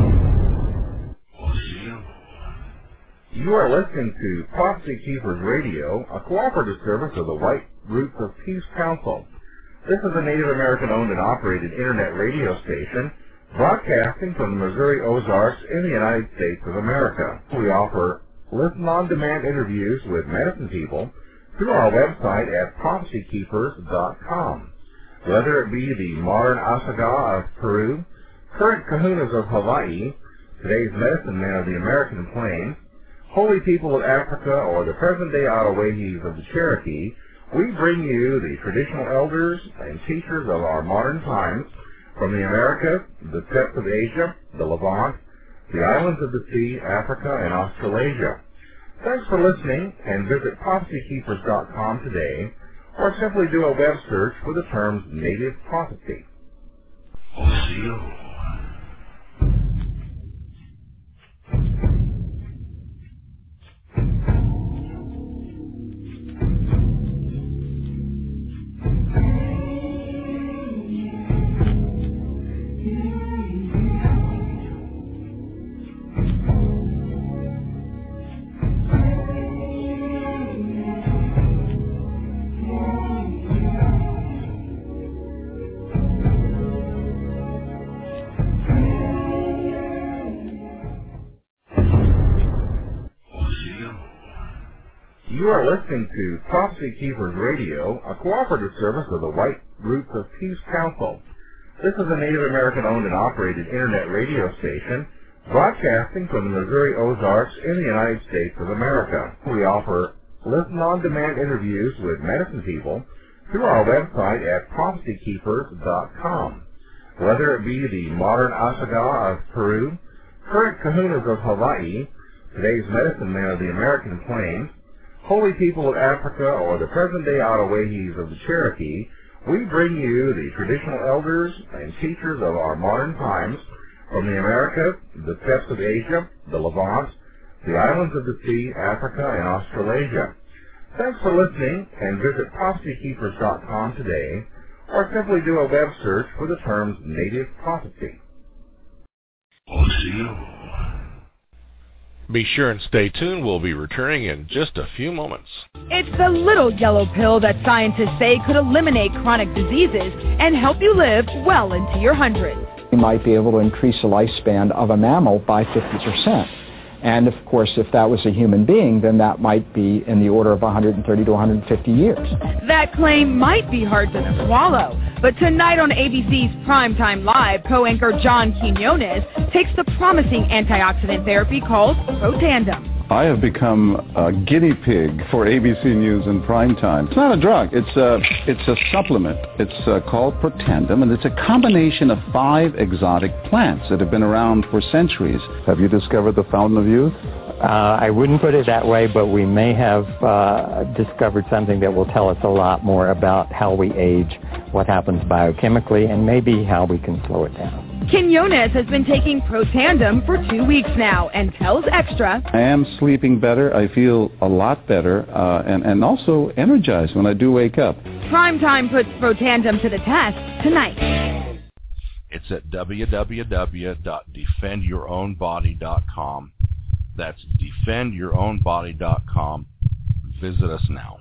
You are listening to Prophecy Keepers Radio, a cooperative service of the White Roots of Peace Council. This is a Native American-owned and operated internet radio station broadcasting from the Missouri Ozarks in the United States of America. We offer listen-on-demand interviews with medicine people through our website at prophecy keepers dot com. Whether it be the modern Asagaw of Peru, current kahunas of Hawaii, today's medicine men of the American Plains, holy people of Africa, or the present-day Ottawahis of the Cherokee, we bring you the traditional elders and teachers of our modern times from the Americas, the steppes of Asia, the Levant, the islands of the sea, Africa, and Australasia. Thanks for listening, and visit prophecy keepers dot com today, or simply do a web search for the terms Native Prophecy. You are listening to Prophecy Keepers Radio, a cooperative service of the White Roots of Peace Council. This is a Native American-owned and operated internet radio station broadcasting from the Missouri Ozarks in the United States of America. We offer listen-on-demand interviews with medicine people through our website at prophecy keepers dot com. Whether it be the modern Asagaw of Peru, current kahunas of Hawaii, today's medicine men of the American Plains, holy people of Africa, or the present-day Ottawahis of the Cherokee, we bring you the traditional elders and teachers of our modern times from the Americas, the steppes of Asia, the Levant, the islands of the sea, Africa, and Australasia. Thanks for listening, and visit prophecy keepers dot com today, or simply do a web search for the terms Native Prophecy. Be sure and stay tuned. We'll be returning in just a few moments. It's the little yellow pill that scientists say could eliminate chronic diseases and help you live well into your hundreds. You might be able to increase the lifespan of a mammal by fifty percent. And of course, if that was a human being, then that might be in the order of one hundred thirty to one hundred fifty years. That claim might be hard to swallow, but tonight on A B C's Primetime Live, co-anchor John Quinones takes the promising antioxidant therapy called Protandim. I have become a guinea pig for A B C News in primetime. It's not a drug. It's a, it's a supplement. It's uh, called Protandim, and it's a combination of five exotic plants that have been around for centuries. Have you discovered the fountain of youth? Uh, I wouldn't put it that way, but we may have uh, discovered something that will tell us a lot more about how we age, what happens biochemically, and maybe how we can slow it down. Quinones has been taking Protandim for two weeks now and tells Extra, I am sleeping better. I feel a lot better uh, and, and also energized when I do wake up. Primetime puts Protandim to the test tonight. It's at w w w dot defend your own body dot com. That's defend your own body dot com. Visit us now.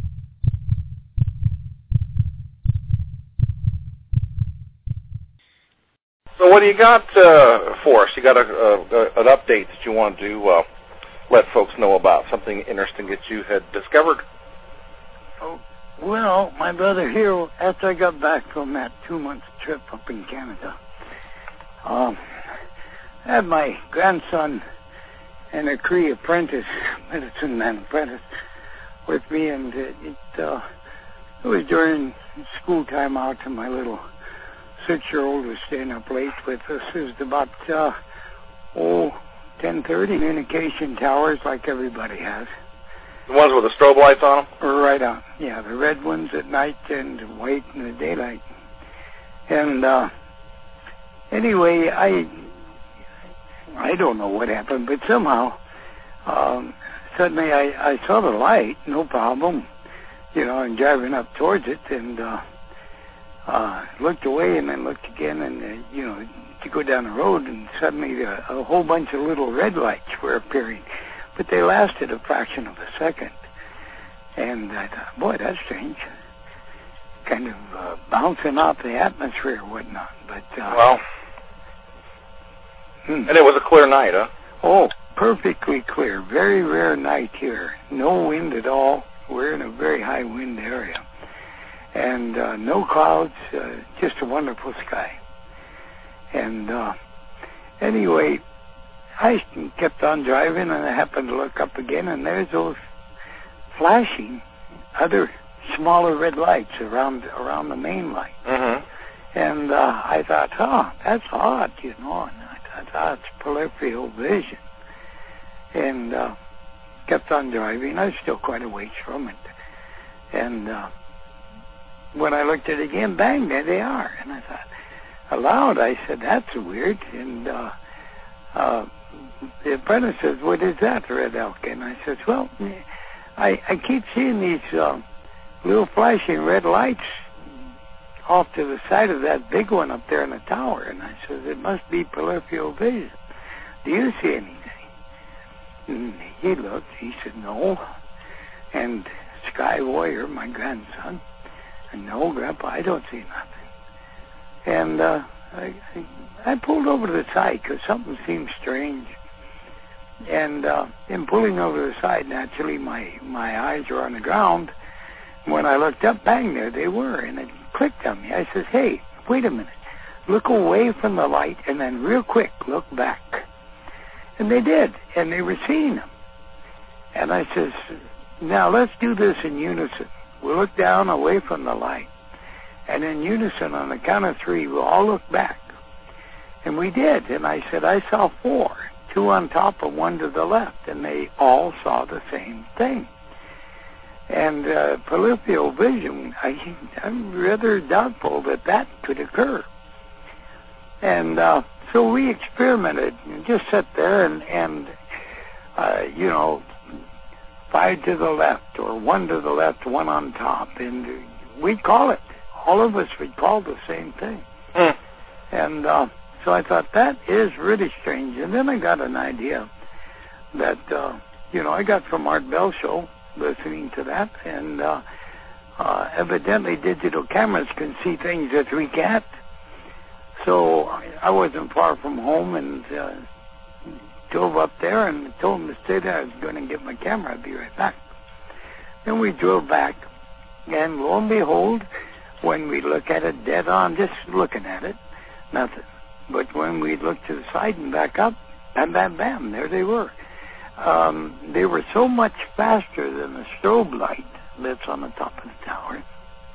So what do you got uh, for us? You got a, a, an update that you want to uh, let folks know about, something interesting that you had discovered? Oh, well, my brother here, after I got back from that two-month trip up in Canada, um, I had my grandson and a Cree apprentice, medicine man apprentice, with me, and it, it, uh, it was during school time out, and my little six-year-old was staying up late with us. It was about, uh, oh, ten thirty, communication towers like everybody has. The ones with the strobe lights on them? Right on. Yeah, the red ones at night and white in the daylight. And uh, anyway, I I don't know what happened, but somehow um, suddenly I, I saw the light, no problem, you know, and driving up towards it, and uh, uh, looked away and then looked again, and uh, you know, to go down the road, and suddenly uh, a whole bunch of little red lights were appearing. But they lasted a fraction of a second. And I thought, boy, that's strange. Kind of uh, bouncing off the atmosphere or whatnot. But, uh, well, hmm. And it was a clear night, huh? Oh, perfectly clear. Very rare night here. No wind at all. We're in a very high wind area. And uh, no clouds, uh, just a wonderful sky. And uh, anyway, I kept on driving, and I happened to look up again, and there's those flashing other smaller red lights around around the main light. Mm-hmm. And uh, I thought, oh, that's odd, you know. And I thought, oh, it's peripheral vision. And uh, kept on driving. I was still quite a ways from it. And uh, when I looked at it again, bang, there they are. And I thought, aloud, I said, that's weird. And uh, uh, the apprentice says, what is that, Red Elk? And I says, well, I, I keep seeing these uh, little flashing red lights off to the side of that big one up there in the tower. And I says, it must be peripheral vision. Do you see anything? And he looked. He said, no. And Sky Warrior, my grandson, and no, Grandpa, I don't see nothing. And uh, I, I, I pulled over to the side because something seemed strange. And uh, in pulling over to the side, naturally, my, my eyes were on the ground. When I looked up, bang, there they were. And it clicked on me. I says, hey, wait a minute. Look away from the light, and then real quick, look back. And they did, and they were seeing them. And I says, now let's do this in unison. We'll look down away from the light. And in unison, on the count of three, we'll all look back. And we did. And I said, I saw four, two on top and one to the left. And they all saw the same thing. And uh, peripheral vision, I, I'm rather doubtful that that could occur. And uh, so we experimented and just sat there and, and uh, you know, five to the left or one to the left, one on top. And we'd call it. All of us would call the same thing. Mm. And uh, so I thought, that is really strange. And then I got an idea that, uh, you know, I got from Art Bell Show, listening to that. And uh, uh, evidently digital cameras can see things that we can't. So I wasn't far from home and uh, drove up there and told him to stay there. I was going to get my camera. I'd be right back. Then we drove back, and lo and behold, when we look at it dead on, just looking at it, nothing. But when we looked to the side and back up, bam, bam, bam, there they were. Um, they were so much faster than the strobe light that's on the top of the tower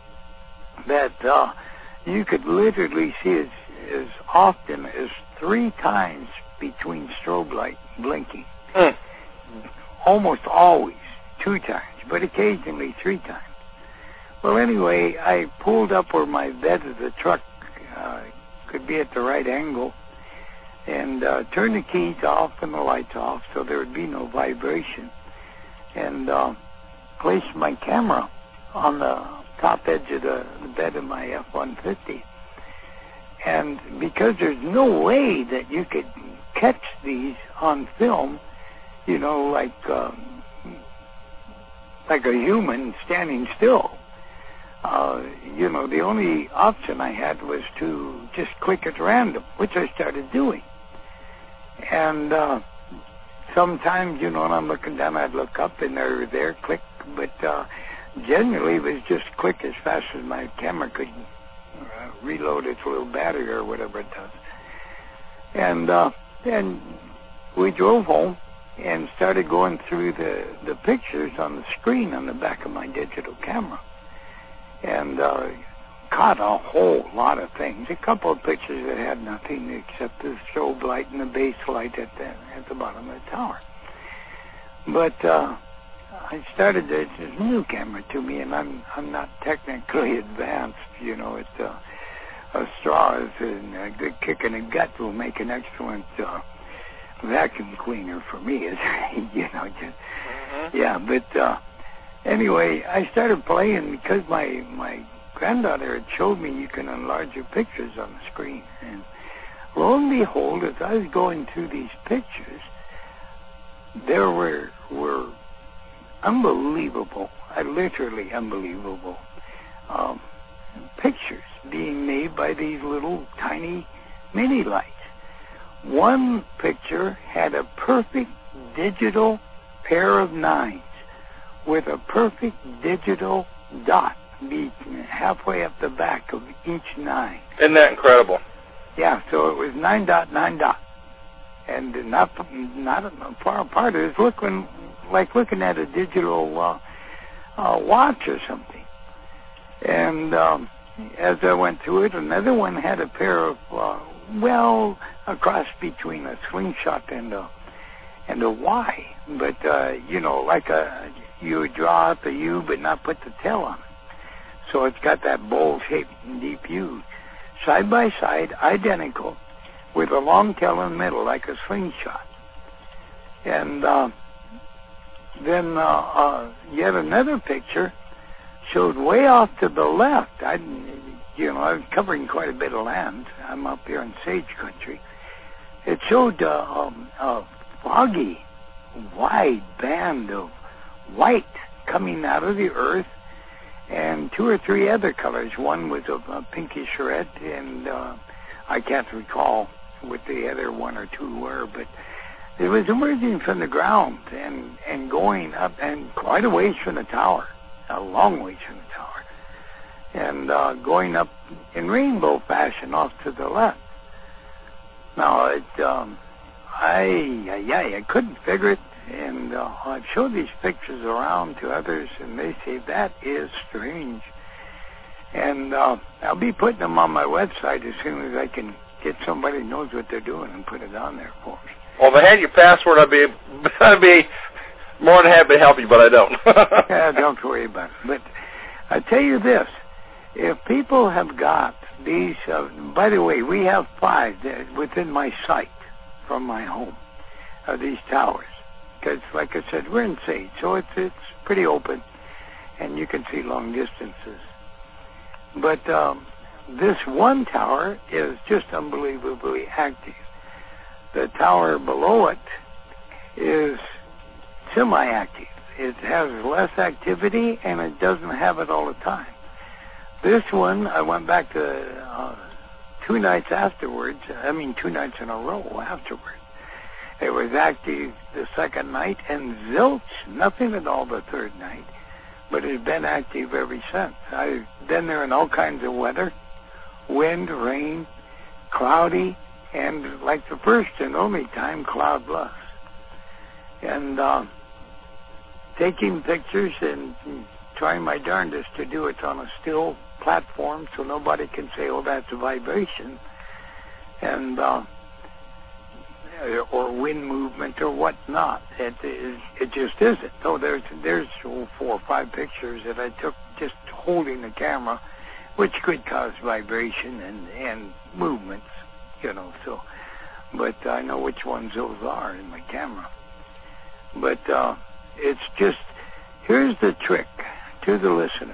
that uh, you could literally see as, as often as three times between strobe light blinking. Mm. almost always two times, but occasionally three times. Well, anyway, I pulled up where my bed of the truck uh, could be at the right angle, and uh, turned the keys off and the lights off so there would be no vibration, and uh, placed my camera on the top edge of the, the bed of my F one fifty. And because there's no way that you could catch these on film, you know, like um, like a human standing still, uh, you know, the only option I had was to just click at random, which I started doing. And uh, sometimes, you know, when I'm looking down, I'd look up and they're there, click, but uh, generally it was just click as fast as my camera could uh, reload its little battery or whatever it does. And uh, then we drove home and started going through the, the pictures on the screen on the back of my digital camera. And uh, caught a whole lot of things. A couple of pictures that had nothing except the strobe light and the base light at the, at the bottom of the tower. But uh, I started, there's this new camera to me, and I'm I'm not technically advanced. You know, it's uh, a straw is a good kick in the gut will make an excellent uh, vacuum cleaner for me. Is you know, just mm-hmm. yeah. But uh, anyway, I started playing because my my granddaughter had showed me you can enlarge your pictures on the screen, and lo and behold, as I was going through these pictures, there were were unbelievable, uh, literally unbelievable um, pictures being made by these little tiny mini lights. One picture had a perfect digital pair of nines with a perfect digital dot be halfway up the back of each nine. Isn't that incredible? Yeah, so it was nine dot nine dot, and not not far apart. It was looking like looking at a digital uh, uh, watch or something. And um, as I went through it, another one had a pair of uh, well, a cross between a slingshot and a and a Y, but uh, you know, like a you would draw out the U but not put the tail on it. So it's got that bowl-shaped deep U. Side by side, identical, with a long tail in the middle, like a slingshot. And uh, then uh, uh, yet another picture showed way off to the left. I, you know, I was covering quite a bit of land. I'm up here in sage country. It showed uh, um, a foggy, wide band of white coming out of the earth, and two or three other colors. One was of a pinkish red, and uh, I can't recall what the other one or two were, but it was emerging from the ground and, and going up, and quite a ways from the tower, a long ways from the tower, and uh, going up in rainbow fashion off to the left. Now, it, um, I, yeah, I couldn't figure it. And uh, I've showed these pictures around to others, and they say, that is strange. And uh, I'll be putting them on my website as soon as I can get somebody who knows what they're doing and put it on there for me. Well, if I had your password, I'd be, I'd be more than happy to help you, but I don't. Yeah, don't worry about it. But I tell you this, if people have got these, uh, by the way, we have five that within my sight from my home, of these towers. Because, like I said, we're in Sage, so it's it's pretty open, and you can see long distances. But um, this one tower is just unbelievably active. The tower below it is semi-active. It has less activity, and it doesn't have it all the time. This one, I went back to uh, two nights afterwards, I mean two nights in a row afterwards. It was active the second night, and zilch, nothing at all the third night, but it's been active ever since. I've been there in all kinds of weather, wind, rain, cloudy, and like the first and only time, cloudless. And uh, taking pictures and trying my darndest to do it on a still platform so nobody can say, oh, that's a vibration. And uh, or wind movement or whatnot. It, it, it just isn't. So there's there's oh, four or five pictures that I took just holding the camera, which could cause vibration and, and movements, you know. So, but I know which ones those are in my camera. But uh, it's just, here's the trick to the listeners.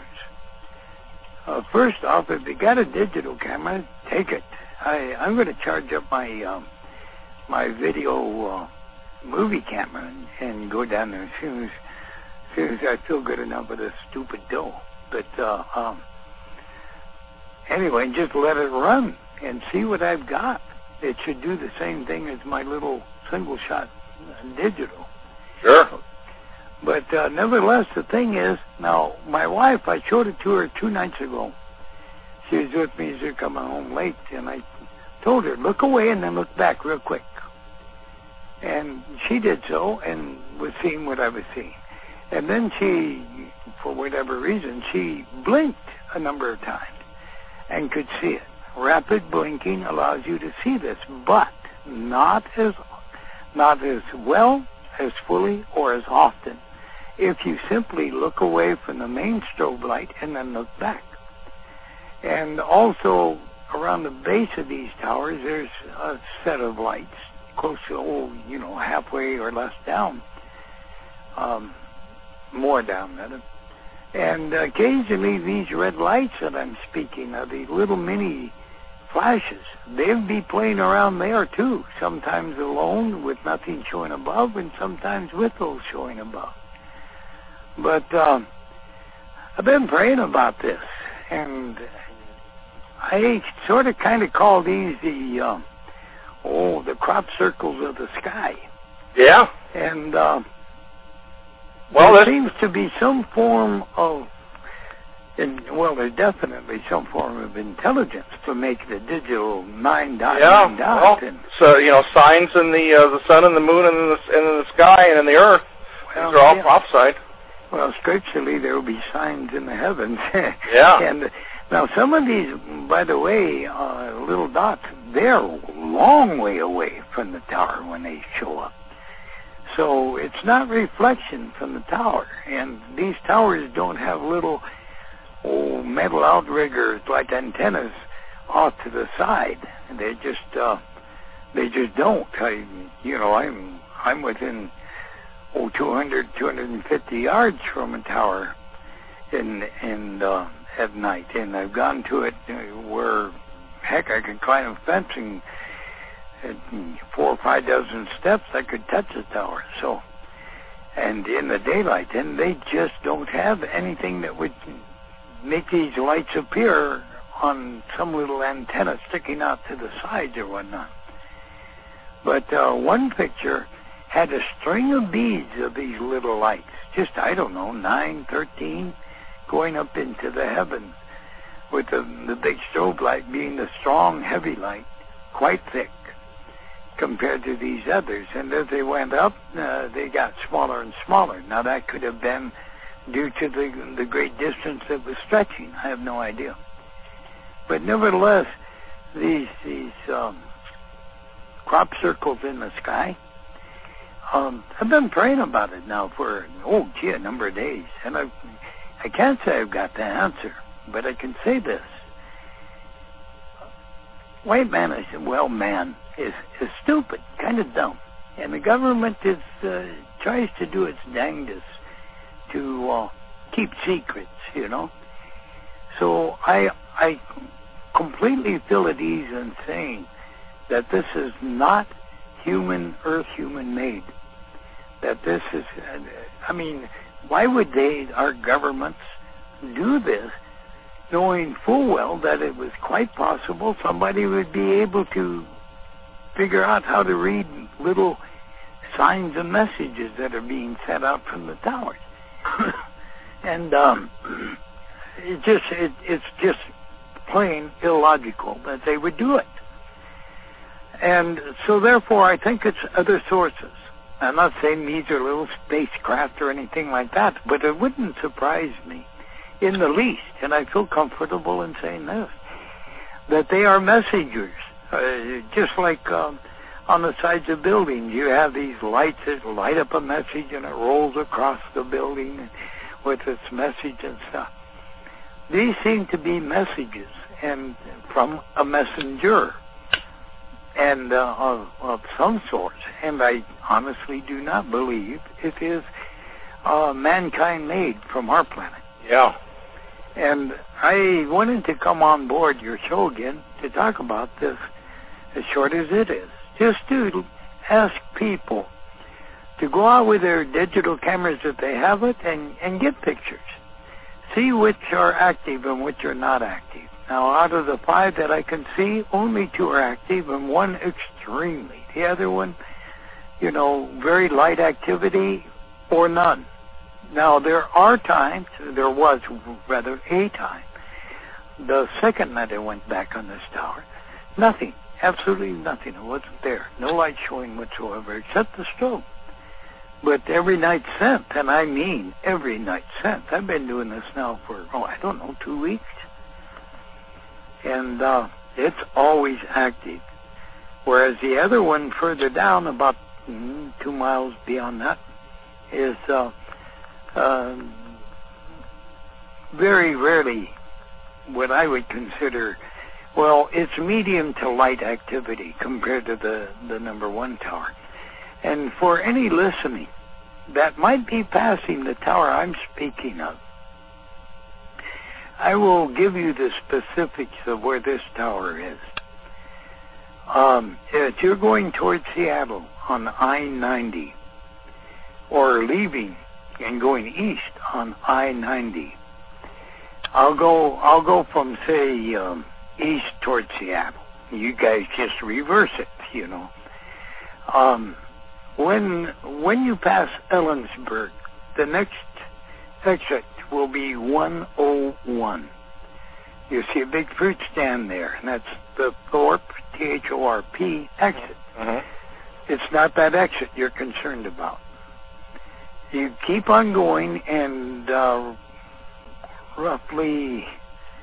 Uh, first off, if you got a digital camera, take it. I, I'm going to charge up my um, my video uh, movie camera and, and go down there as soon as, as soon as I feel good enough with this stupid dough. But uh, um, anyway, just let it run and see what I've got. It should do the same thing as my little single-shot digital. Sure. But uh, nevertheless, the thing is, now, my wife, I showed it to her two nights ago. She was with me as they're coming home late, and I told her, look away and then look back real quick. And she did so and was seeing what I was seeing. And then she, for whatever reason, she blinked a number of times and could see it. Rapid blinking allows you to see this, but not as not as well, as fully, or as often if you simply look away from the main strobe light and then look back. And also, around the base of these towers, there's a set of lights close to, oh, you know, halfway or less down, um, more down, rather. And occasionally these red lights that I'm speaking of, these little mini flashes, they'll be playing around there too, sometimes alone with nothing showing above and sometimes with those showing above. But um, I've been praying about this, and I sort of kind of call these the, um, oh, the crop circles of the sky. Yeah. And uh, well, there seems to be some form of, in, well, there's definitely some form of intelligence to make the digital nine dot yeah, nine dot. Well, so, you know, signs in the uh, the sun and the moon and in the, and in the sky and in the earth. Well, these are all yeah. prophesied. Well, scripturally, there will be signs in the heavens. Yeah. And now, some of these, by the way, uh, little dots, they're a long way away from the tower when they show up. So it's not reflection from the tower. And these towers don't have little oh, metal outriggers like antennas off to the side. They just, uh, they just don't. I, you know, I'm, I'm within oh, two hundred, two hundred fifty yards from a tower in, in, uh, at night, and I've gone to it where, heck, I could climb fencing at four or five dozen steps. I could touch the tower. So, and in the daylight, and they just don't have anything that would make these lights appear on some little antenna sticking out to the sides or whatnot. But uh, one picture had a string of beads of these little lights, just, I don't know, nine, thirteen, going up into the heavens, with the, the big strobe light being the strong, heavy light, quite thick, compared to these others. And as they went up, uh, they got smaller and smaller. Now, that could have been due to the, the great distance that was stretching. I have no idea. But nevertheless, these, these um, crop circles in the sky, Um, I've been praying about it now for, oh, gee, a number of days. And I've, I can't say I've got the answer, but I can say this. White man, I said, well, man, is, is stupid, kind of dumb. And the government is uh, tries to do its dangdest to uh, keep secrets, you know. So I, I completely feel at ease in saying that this is not human, earth human made. That this is, I mean, why would they, our governments, do this, knowing full well that it was quite possible somebody would be able to figure out how to read little signs and messages that are being sent out from the towers. And um, it just, it, it's just plain illogical that they would do it. And so, therefore, I think it's other sources. I'm not saying these are little spacecraft or anything like that, but it wouldn't surprise me in the least, and I feel comfortable in saying this, that they are messengers, uh, just like um, on the sides of buildings. You have these lights that light up a message and it rolls across the building with its message and stuff. These seem to be messages and from a messenger and uh, of, of some sort. And I honestly do not believe it is uh, mankind made from our planet. Yeah. And I wanted to come on board your show again to talk about this, as short as it is, just to ask people to go out with their digital cameras if they have it and, and get pictures. See which are active and which are not active. Now, out of the five that I can see, only two are active and one extremely. The other one, you know, very light activity or none. Now, there are times, there was rather a time, the second night I went back on this tower, nothing, absolutely nothing. It wasn't there. No light showing whatsoever except the strobe. But every night since, and I mean every night since, I've been doing this now for, oh, I don't know, two weeks. And uh, it's always active. Whereas the other one further down, about mm, two miles beyond that, is uh, uh, very rarely what I would consider, well, it's medium to light activity compared to the, the number one tower. And for any listening that might be passing the tower I'm speaking of, I will give you the specifics of where this tower is. Um, if you're going towards Seattle on I ninety, or leaving and going east on I ninety, I'll go. I'll go from say um, east towards Seattle. You guys just reverse it, you know. Um, when when you pass Ellensburg, the next exit will be one oh one. You see a big fruit stand there, and that's the Thorpe, T H O R P, exit. Uh-huh. It's not that exit you're concerned about. You keep on going, and uh, roughly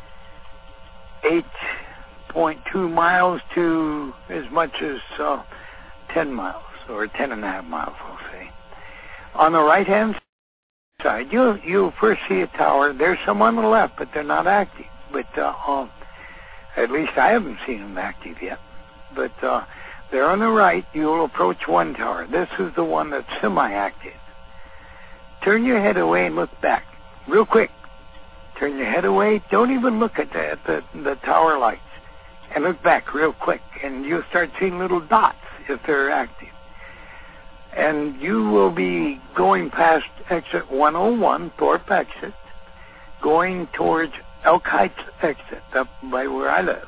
eight point two miles to as much as uh, ten miles, or ten and a half miles, I'll say. On the right-hand side, you you first see a tower. There's some on the left, but they're not active. But uh, um, at least I haven't seen them active yet. But uh, they're on the right. You'll approach one tower. This is the one that's semi-active. Turn your head away and look back, real quick. Turn your head away. Don't even look at the at the, the tower lights, and look back real quick, and you'll start seeing little dots if they're active. And you will be going past exit one oh one, Thorpe exit, going towards Elk Heights exit, up by where I live.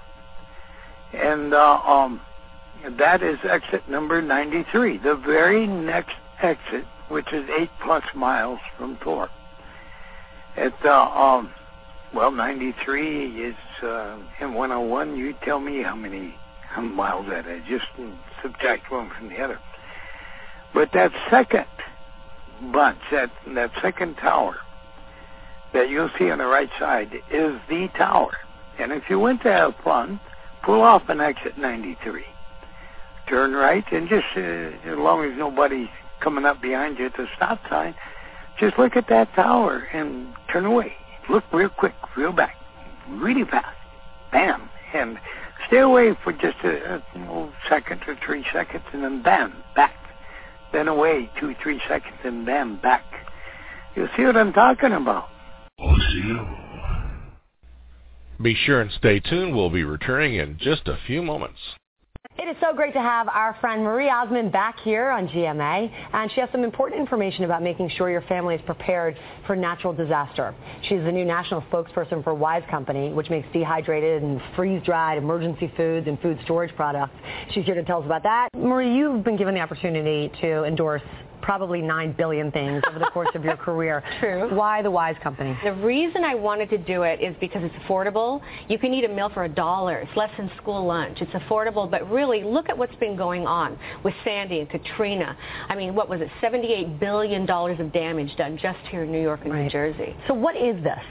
And uh, um, that is exit number ninety-three, the very next exit, which is eight plus miles from Thorpe. At, uh, um, well, ninety-three is, uh, in one oh one, you tell me how many, how many miles that is, just subtract one from the other. But that second bunch, that, that second tower that you'll see on the right side is the tower. And if you want to have fun, pull off an exit ninety-three. Turn right, and just uh, as long as nobody's coming up behind you at the stop sign, just look at that tower and turn away. Look real quick, real back, really fast. Bam. And stay away for just a, a second or three seconds, and then bam, back. Then away, two, three seconds, and bam, back. You'll see what I'm talking about. Be sure and stay tuned. We'll be returning in just a few moments. It is so great to have our friend Marie Osmond back here on G M A, and she has some important information about making sure your family is prepared for natural disaster. She's the new national spokesperson for Wise Company, which makes dehydrated and freeze-dried emergency foods and food storage products. She's here to tell us about that. Marie, you've been given the opportunity to endorse probably nine billion things over the course of your career. True. Why the Wise Company? The reason I wanted to do it is because it's affordable. You can eat a meal for a dollar. It's less than school lunch. It's affordable, but really look at what's been going on with Sandy and Katrina. I mean, what was it, seventy-eight billion dollars of damage done just here in New York and right. New Jersey. So what is this?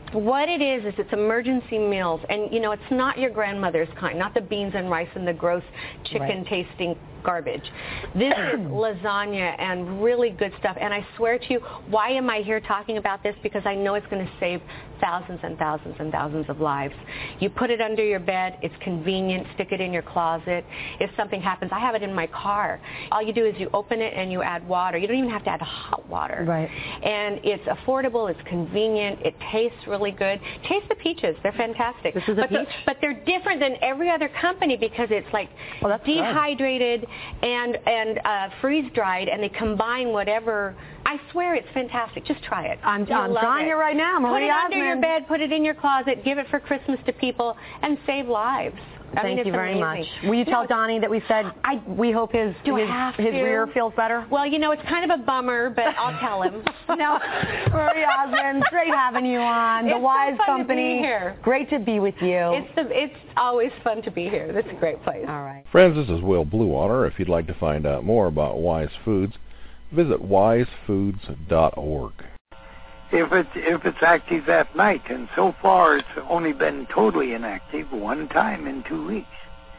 What it is is it's emergency meals, and you know it's not your grandmother's kind, not the beans and rice and the gross chicken-tasting right. garbage. This is lasagna and really good stuff. And I swear to you, why am I here talking about this? Because I know it's going to save thousands and thousands and thousands of lives. You put it under your bed. It's convenient. Stick it in your closet. If something happens, I have it in my car. All you do is you open it and you add water. You don't even have to add hot water. Right. And it's affordable. It's convenient. It tastes really good. Taste the peaches. They're fantastic. This is a but peach? The, but they're different than every other company because it's like well, that's dehydrated good. and and uh, freeze-dried, and they combine whatever. I swear it's fantastic. Just try it. I'm, I'm trying it. it right now. Marie Put it Osmond. under your bed. Put it in your closet. Give it for Christmas to people and save lives. I Thank mean, you very amazing. much. Will you tell no, Donnie that we said I, we hope his do his, have his to? rear feels better? Well, you know, it's kind of a bummer, but I'll tell him. No, Marie Osmond, it's great having you on. It's the Wise so fun Company. To be here. Great to be with you. It's the, it's always fun to be here. That's a great place. All right. Friends, this is Will Bluewater. If you'd like to find out more about Wise Foods, visit wise foods dot org. If it's, if it's active at night, and so far it's only been totally inactive one time in two weeks.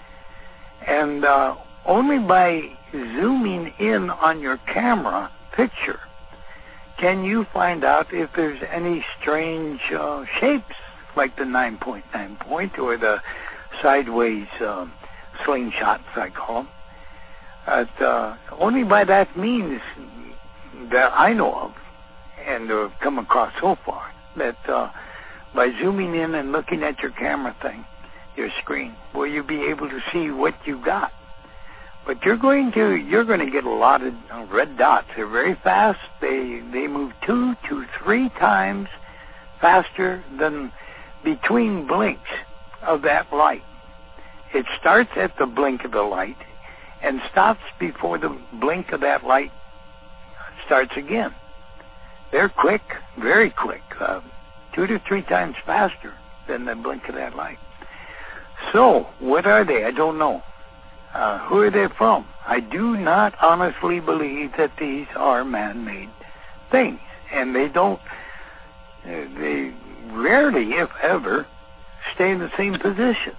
And uh, only by zooming in on your camera picture can you find out if there's any strange uh, shapes, like the nine point nine point or the sideways uh, slingshots, I call them. But, uh, only by that means that I know of and have come across so far, that uh, by zooming in and looking at your camera thing, your screen, will you be able to see what you got? But you're going to you're going to get a lot of red dots. They're very fast. They they move two to three times faster than between blinks of that light. It starts at the blink of the light and stops before the blink of that light starts again. They're quick, very quick, uh, two to three times faster than the blink of that light. So, what are they? I don't know. Uh, who are they from? I do not honestly believe that these are man-made things. And they don't, uh, they rarely, if ever, stay in the same position.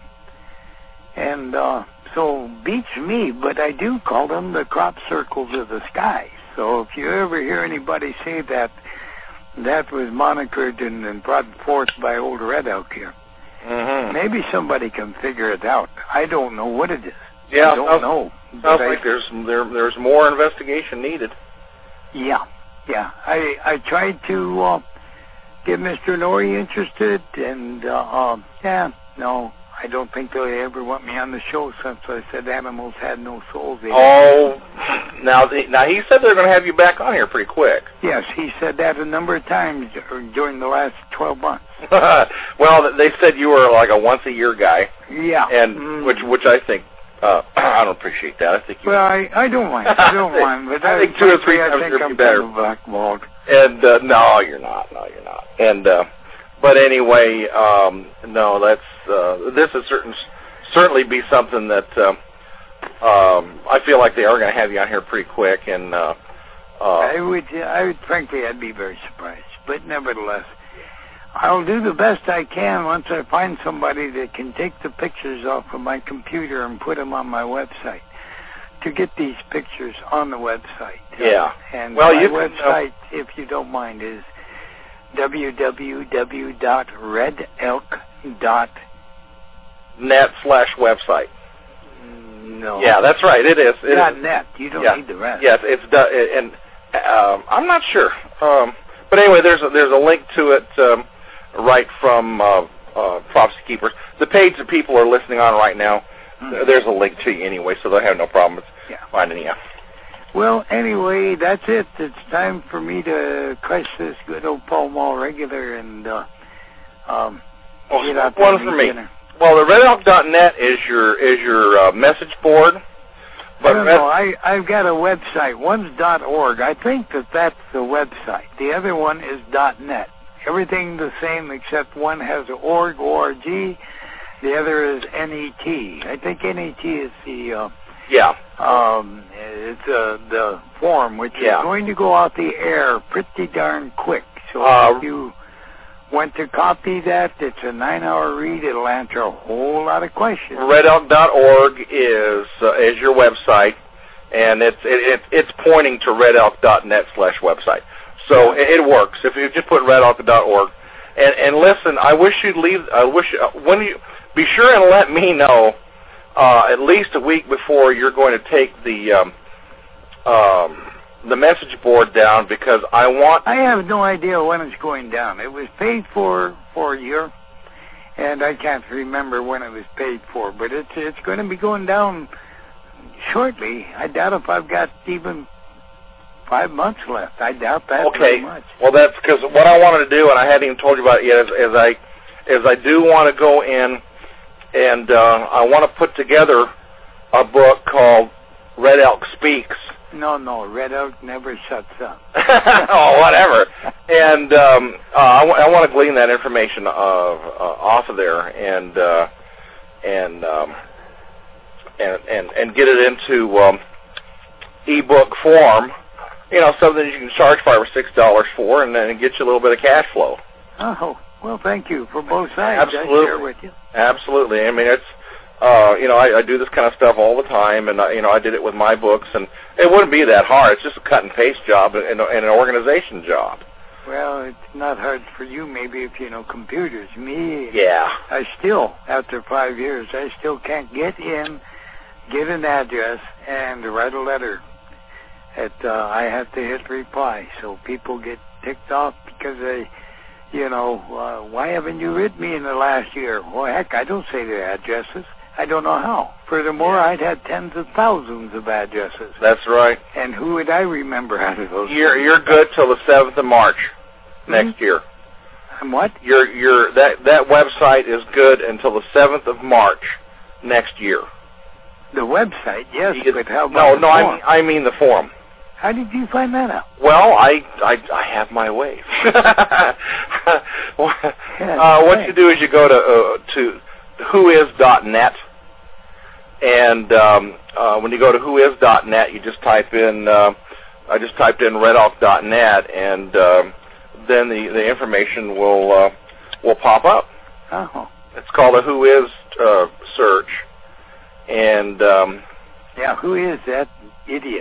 And uh, so, beats me, but I do call them the crop circles of the sky. So if you ever hear anybody say that, that was monikered and, and brought forth by old Red Elk here. Mm-hmm. Maybe somebody can figure it out. I don't know what it is. Yeah, I don't sounds, know. Sounds I, like there's there there's more investigation needed. Yeah, yeah. I I tried to uh, get Mister Norrie interested, and uh, uh, yeah, no, I don't think they'll ever want me on the show since I said animals had no souls. They oh, now the, now he said they're going to have you back on here pretty quick. Yes, he said that a number of times during the last twelve months. Well, they said you were like a once a year guy. Yeah, and mm. which which I think uh, I don't appreciate that. I think you. Well, I I don't mind. I don't mind, but I think two or three times would be better. Kind of blackballed. And uh, no, you're not. No, you're not. And. uh But anyway, um, no, that's uh, this is certain certainly be something that um, um, I feel like they are going to have you on here pretty quick. And uh, uh, I would, I would, frankly, I'd be very surprised. But nevertheless, I'll do the best I can once I find somebody that can take the pictures off of my computer and put them on my website to get these pictures on the website. Yeah. Uh, and well, my you website, can, uh, if you don't mind, is w w w dot red elk dot net slash website. No. Yeah, that's right. It is. It dot is. net. You don't yeah. need the rest. Yes, it's and um, I'm not sure. Um, but anyway, there's a, there's a link to it um, right from uh, uh, Prophecy Keepers. The page that people are listening on right now, mm-hmm. there's a link to you anyway, so they'll have no problem with yeah. finding you. Well, anyway, that's it. It's time for me to crush this good old Pall Mall regular and uh, um, well, get out one there for and me. dinner. Well, the red elk dot net is your is your uh, message board. But I don't know. I, I've got a website. One's .org. I think that that's the website. The other one is .net. Everything the same except one has a org, O R G. The other is N E T. I think N E T is the... Uh, yeah. Um, it's uh, the form, which yeah. is going to go out the air pretty darn quick. So uh, if you want to copy that, it's a nine-hour read. It'll answer a whole lot of questions. red elk dot org is uh, is your website, and it's it, it, it's pointing to red elk dot net slash website. So it, it works. If you just put red elk dot org, and and listen, I wish you'd leave. I wish uh, when you be sure and let me know uh, at least a week before you're going to take the um, um, the message board down, because I want. I have no idea when it's going down. It was paid for for a year, and I can't remember when it was paid for. But it's it's going to be going down shortly. I doubt if I've got even five months left. I doubt that okay. very much. Well, that's because what I wanted to do, and I hadn't even told you about it yet, is, is I is I do want to go in and uh, I want to put together a book called Red Elk Speaks. No, no, Red Elk never shuts up. Oh, whatever. And um, uh, I, w- I want to glean that information uh, uh, off of there and uh, and, um, and and and get it into um, ebook form. You know, something you can charge five or six dollars for, and then get you a little bit of cash flow. Oh, well, thank you for both sides. Absolutely. I share with you. Absolutely. I mean, it's. Uh, you know, I, I do this kind of stuff all the time, and, I, you know, I did it with my books, and it wouldn't be that hard. It's just a cut and paste job and, and an organization job. Well, it's not hard for you, maybe, if you know computers. Me, yeah. I still, after five years, I still can't get in, get an address, and write a letter. At, uh, I have to hit reply, so people get ticked off because they, you know, uh, why haven't you written me in the last year? Well, heck, I don't say their addresses. I don't know how. Furthermore, yeah. I'd had tens of thousands of addresses. That's right. And who would I remember out of those? You're you're good till the seventh of March mm-hmm. next year. And what? You're you're that that website is good until the seventh of March next year. The website, yes, you, but how about no, the no, forum? I mean, I mean the forum. How did you find that out? Well, I I, I have my way. well, uh, what you do is you go to uh, to whois dot net. And um, uh, when you go to whois dot net, you just type in, uh, I just typed in red elk dot net, and um, then the, the information will uh, will pop up. Oh. It's called a Whois uh, search. And um, yeah, who is that idiot?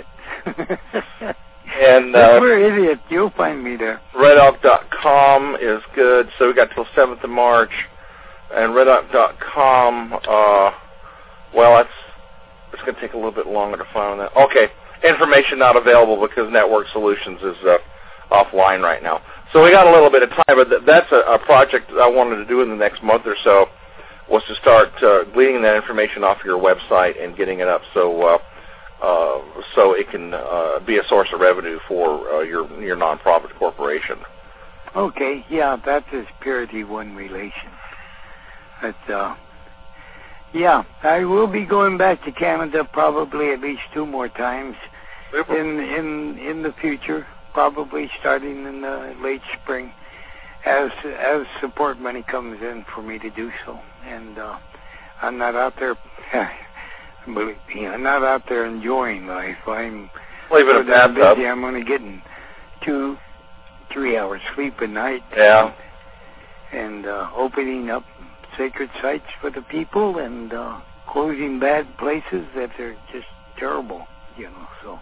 and uh, we're idiots. You'll find me there. red elk dot com is good. So we got till seventh of March, and red elk dot com. Uh, Well, it's it's going to take a little bit longer to find that. Okay, information not available because Network Solutions is uh, offline right now. So we got a little bit of time, but th- that's a, a project I wanted to do in the next month or so, was to start uh, gleaning that information off your website and getting it up so uh, uh, so it can uh, be a source of revenue for uh, your your nonprofit corporation. Okay, yeah, that's a Purity One relation. But uh, yeah, I will be going back to Canada probably at least two more times Super. in in in the future, probably starting in the late spring, as as support money comes in for me to do so. And uh, I'm not out there, believe me, I'm not out there enjoying life. I'm Leave it so at damn that, busy. I'm only getting two, three hours sleep a night. Yeah. And, and uh, opening up sacred sites for the people and uh, closing bad places that are just terrible, you know. So,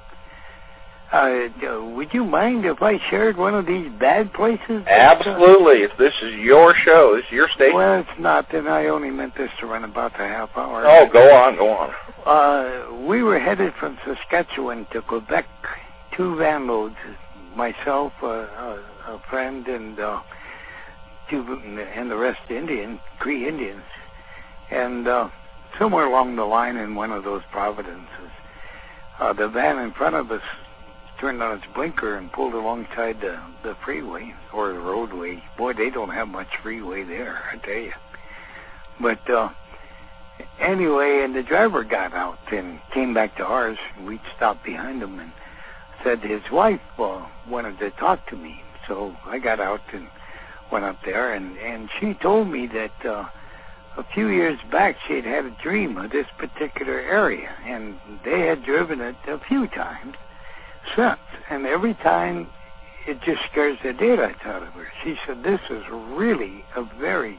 uh, would you mind if I shared one of these bad places? Absolutely. If this is your show, this is your station. Well, it's not, and I only meant this to run about a half hour. Oh, go on, go on. Uh, we were headed from Saskatchewan to Quebec, two van loads, myself, uh, a, a friend, and uh, two, and the rest Indian, Cree Indians. And uh, somewhere along the line in one of those Providences, uh, the van in front of us turned on its blinker and pulled alongside the, the freeway, or the roadway. Boy, they don't have much freeway there, I tell you. But uh, anyway, and the driver got out and came back to ours. We stopped behind him and said his wife uh, wanted to talk to me. So I got out and went up there, and, and she told me that uh, a few years back she had had a dream of this particular area, and they had driven it a few times since, and every time it just scares the daylights out of her. She said, this is really a very,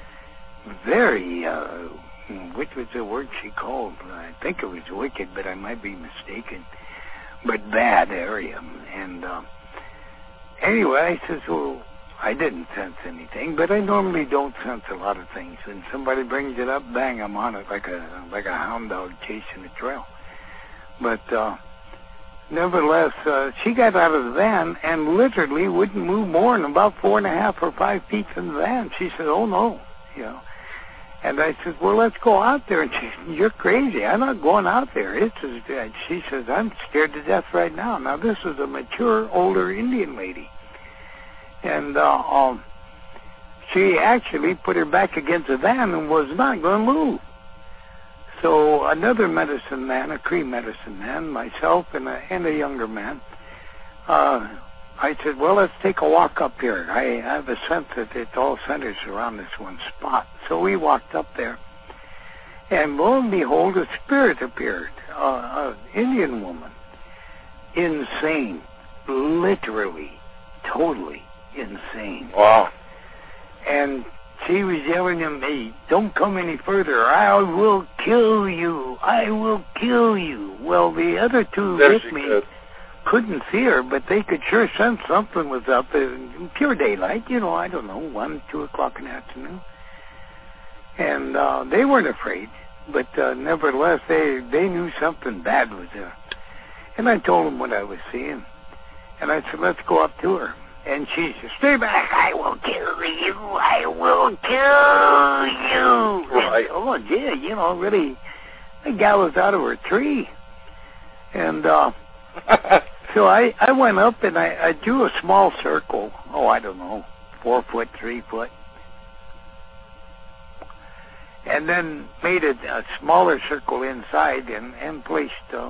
very, uh, what was the word she called? I think it was wicked, but I might be mistaken. But bad area. And uh, anyway, I says, well, I didn't sense anything, but I normally don't sense a lot of things. When somebody brings it up, bang, I'm on it like a like a hound dog chasing a trail. But uh, nevertheless, uh, she got out of the van and literally wouldn't move more than about four and a half or five feet from the van. She said, "Oh no," you know. And I said, "Well, let's go out there." And she said, "You're crazy. I'm not going out there." It's as, she says, "I'm scared to death right now." Now this was a mature, older Indian lady. And uh, um, she actually put her back against the van and was not going to move. So another medicine man, a Cree medicine man, myself and a, and a younger man, uh, I said, well, let's take a walk up here. I have a sense that it all centers around this one spot. So we walked up there. And lo and behold, a spirit appeared, uh, an Indian woman, insane, literally, totally insane. Wow. And she was yelling at me, "Don't come any further. I will kill you. I will kill you." Well, the other two there with me could. couldn't see her, but they could sure sense something was up in pure daylight, you know, I don't know, one, two o'clock in the afternoon. And uh, they weren't afraid, but uh, nevertheless, they, they knew something bad was there. And I told them what I was seeing. And I said, let's go up to her. And she said, "Stay back, I will kill you, I will kill you." Right. And, oh, yeah, you know, really, the gal was out of her tree. And uh, so I, I went up and I, I drew a small circle, oh, I don't know, four foot, three foot. And then made a, a smaller circle inside and, and placed uh,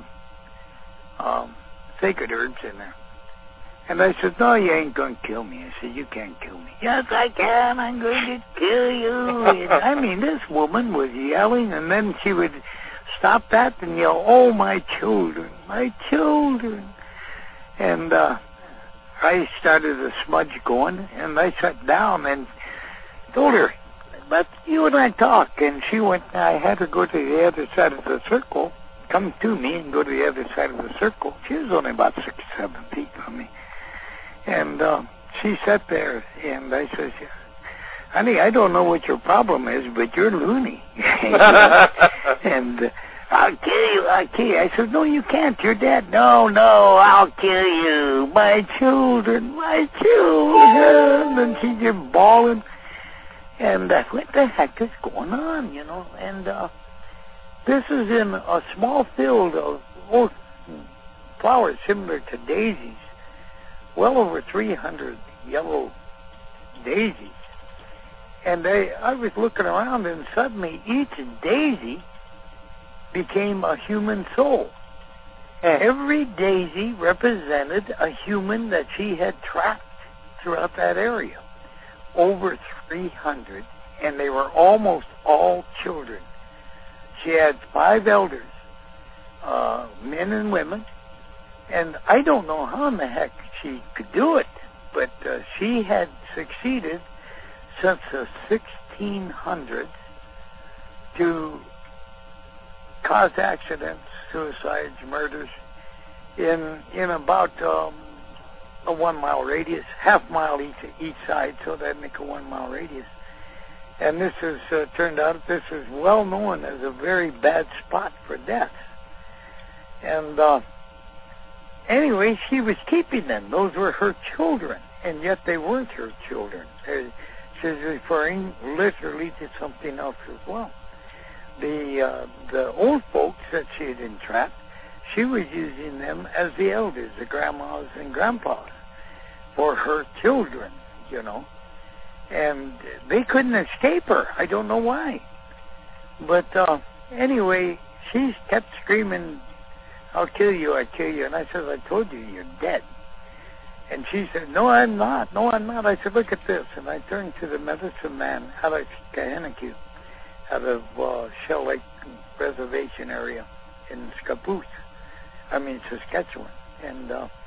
um, sacred herbs in there. And I said, "No, you ain't going to kill me." I said, "You can't kill me." "Yes, I can. I'm going to kill you." And, I mean, this woman was yelling, and then she would stop that and yell, "Oh, my children, my children." And uh, I started a smudge going, and I sat down and told her, "Let you and I talk." And she went, I had her go to the other side of the circle, come to me and go to the other side of the circle. She was only about six or seven feet from me. And uh, she sat there, and I said, "Honey, I don't know what your problem is, but you're loony." And uh, "I'll kill you, I'll kill you." I said, "No, you can't. You're dead." "No, no, I'll kill you. My children, my children." And she just bawling. And uh, what the heck is going on, you know? And uh, this is in a small field of old flowers similar to daisies. Well over three hundred yellow daisies. And they, I was looking around, and suddenly each daisy became a human soul. Every daisy represented a human that she had trapped throughout that area. Over three hundred, and they were almost all children. She had five elders, uh, men and women, and I don't know how in the heck she could do it, but uh, she had succeeded since the sixteen hundreds to cause accidents, suicides, murders in in about um, a one-mile radius, half mile each each side, so that'd make a one-mile radius. And this is uh, turned out this is well known as a very bad spot for death. And uh, anyway, she was keeping them. Those were her children, and yet they weren't her children. She's referring literally to something else as well. The uh, the old folks that she had entrapped, she was using them as the elders, the grandmas and grandpas, for her children, you know. And they couldn't escape her. I don't know why. But uh, anyway, she kept screaming, "I'll kill you, I'll kill you." And I said, "I told you, you're dead." And she said, "No, I'm not. No, I'm not." I said, "Look at this." And I turned to the medicine man, Alex Kahanaku, out of uh, Shell Lake Reservation area in Scappoose. I mean, Saskatchewan. And uh,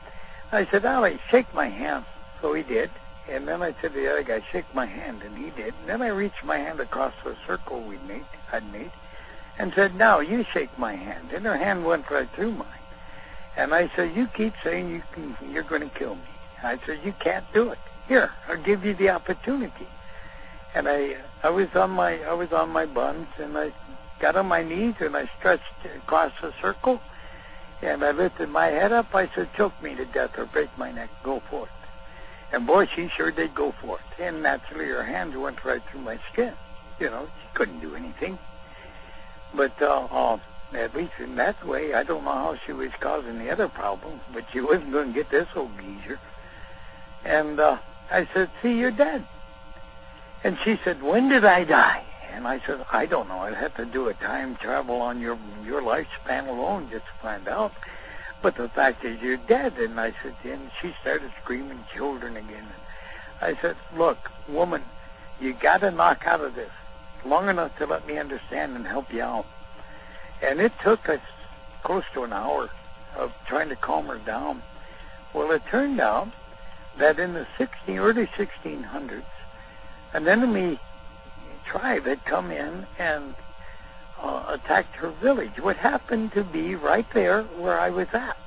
I said, Ollie, shake my hand. So he did. And then I said to the other guy, shake my hand, and he did. And then I reached my hand across the circle we made, I'd made, and said, now you shake my hand. And her hand went right through mine. And I said, you keep saying you can, you're going to kill me. I said, you can't do it. Here, I'll give you the opportunity. And I, I was on my, I was on my buns, and I got on my knees, and I stretched across the circle, and I lifted my head up. I said, choke me to death or break my neck. Go for it. And boy, she sure did go for it. And naturally, her hands went right through my skin. You know, she couldn't do anything. But uh, uh, at least in that way, I don't know how she was causing the other problems, but she wasn't going to get this old geezer. And uh, I said, see, you're dead. And she said, when did I die? And I said, I don't know. I'd have to do a time travel on your your lifespan alone just to find out. But the fact is you're dead. And I said, and she started screaming children again. And I said, look, woman, you got to knock out of this long enough to let me understand and help you out. And it took us close to an hour of trying to calm her down. Well, it turned out that in the sixteen, early sixteen hundreds, an enemy tribe had come in and uh, attacked her village, what happened to be right there where I was at.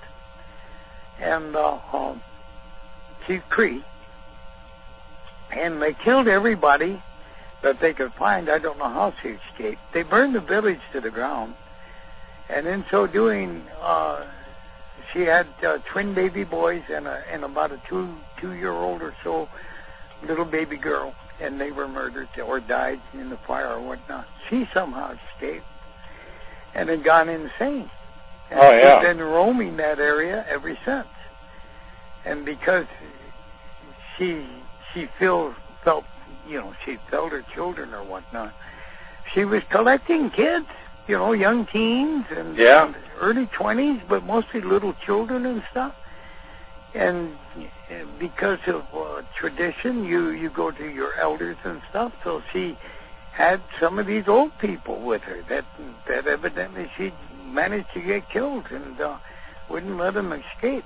And uh, um, Chief Cree. And they killed everybody that they could find. I don't know how she escaped. They burned the village to the ground. And in so doing, uh, she had uh, twin baby boys and, a, and about a two, two-year-old or so little baby girl. And they were murdered or died in the fire or whatnot. She somehow escaped and had gone insane. And oh, yeah. she's been roaming that area ever since. And because she she feel, felt, you know, she felt her children or whatnot, she was collecting kids, you know, young teens and, yeah. and early twenties, but mostly little children and stuff. And because of uh, tradition, you, you go to your elders and stuff. So she had some of these old people with her that that evidently she managed to get killed and uh, wouldn't let them escape.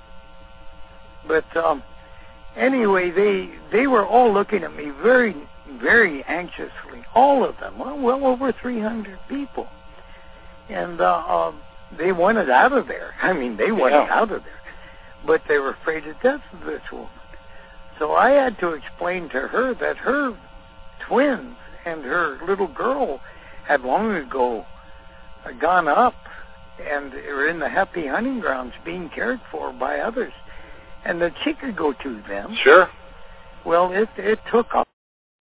But um, anyway, they they were all looking at me very, very anxiously. All of them, well, well over three hundred people. And uh, uh, they wanted out of there. I mean, they wanted yeah. out of there. But they were afraid to death of this woman. So I had to explain to her that her twins and her little girl had long ago gone up and were in the happy hunting grounds being cared for by others, and that she could go to them. Sure. Well, it, it took off.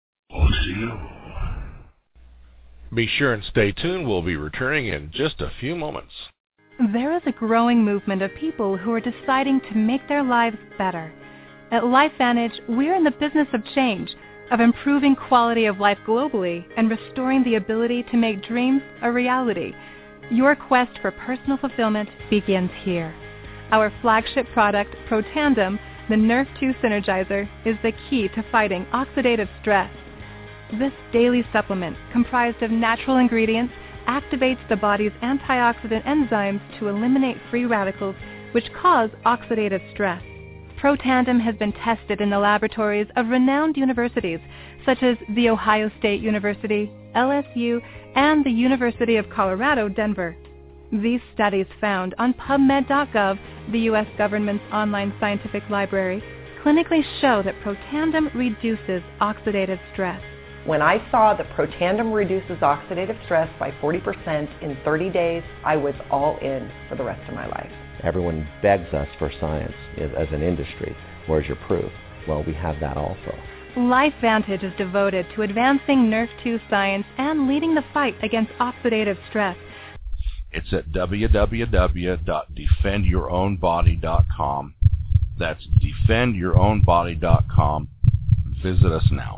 Be sure and stay tuned. We'll be returning in just a few moments. There is a growing movement of people who are deciding to make their lives better. At LifeVantage, we're in the business of change, of improving quality of life globally and restoring the ability to make dreams a reality. Your quest for personal fulfillment begins here. Our flagship product, Protandim, the Nerve two Synergizer, is the key to fighting oxidative stress. This daily supplement, comprised of natural ingredients, activates the body's antioxidant enzymes to eliminate free radicals which cause oxidative stress. Protandim has been tested in the laboratories of renowned universities such as The Ohio State University, L S U, and the University of Colorado, Denver. These studies found on PubMed dot gov, the U S government's online scientific library, clinically show that Protandim reduces oxidative stress. When I saw that Protandim reduces oxidative stress by forty percent in thirty days, I was all in for the rest of my life. Everyone begs us for science as an industry. Where's your proof? Well, we have that also. LifeVantage is devoted to advancing Nerve two science and leading the fight against oxidative stress. It's at w w w dot defend your own body dot com. That's defend your own body dot com. Visit us now.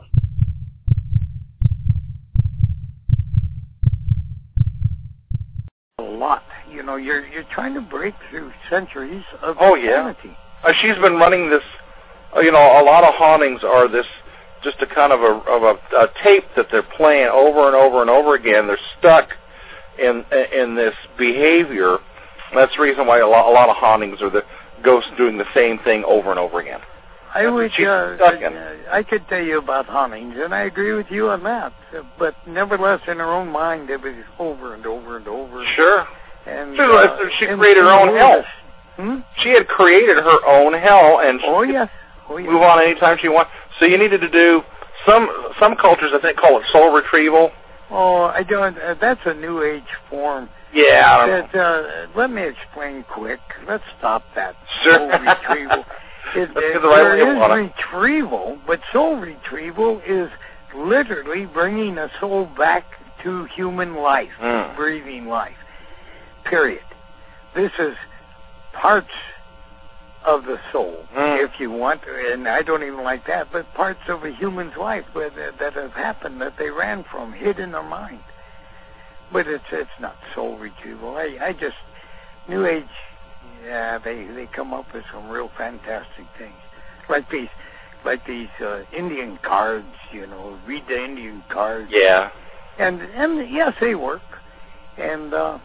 A lot. You know, you're you're trying to break through centuries of oh, insanity. Yeah. Uh, she's been running this, uh, you know, a lot of hauntings are this, just a kind of a, of a, a tape that they're playing over and over and over again. They're stuck in in this behavior. That's the reason why a lot, a lot of hauntings are the goes doing the same thing over and over again. I That's would, what she's uh, stuck in. uh, I could tell you about huntings, and I agree with you on that. Uh, But nevertheless, in her own mind, it was over and over and over. Sure. And She, uh, she and created her own she hell. Hmm? She had created her own hell, and she Oh could yes. Oh yes. move on anytime she wants. So you needed to do some some cultures, I think, call it soul retrieval. Oh, I don't. Uh, that's a new age form. Yeah, I don't That, uh, let me explain quick. Let's stop that Sure. soul retrieval. It, Let's it, get the right there label is on it. retrieval, but soul retrieval is literally bringing a soul back to human life, Mm. breathing life. Period. This is parts of the soul, Mm. if you want, and I don't even like that, but parts of a human's life that, that have happened that they ran from, hid in their mind. But it's it's not soul retrieval. I, I just, New Age, yeah, they, they come up with some real fantastic things. Like these, like these uh, Indian cards, you know, read the Indian cards. Yeah. And, and yes, they work. And uh,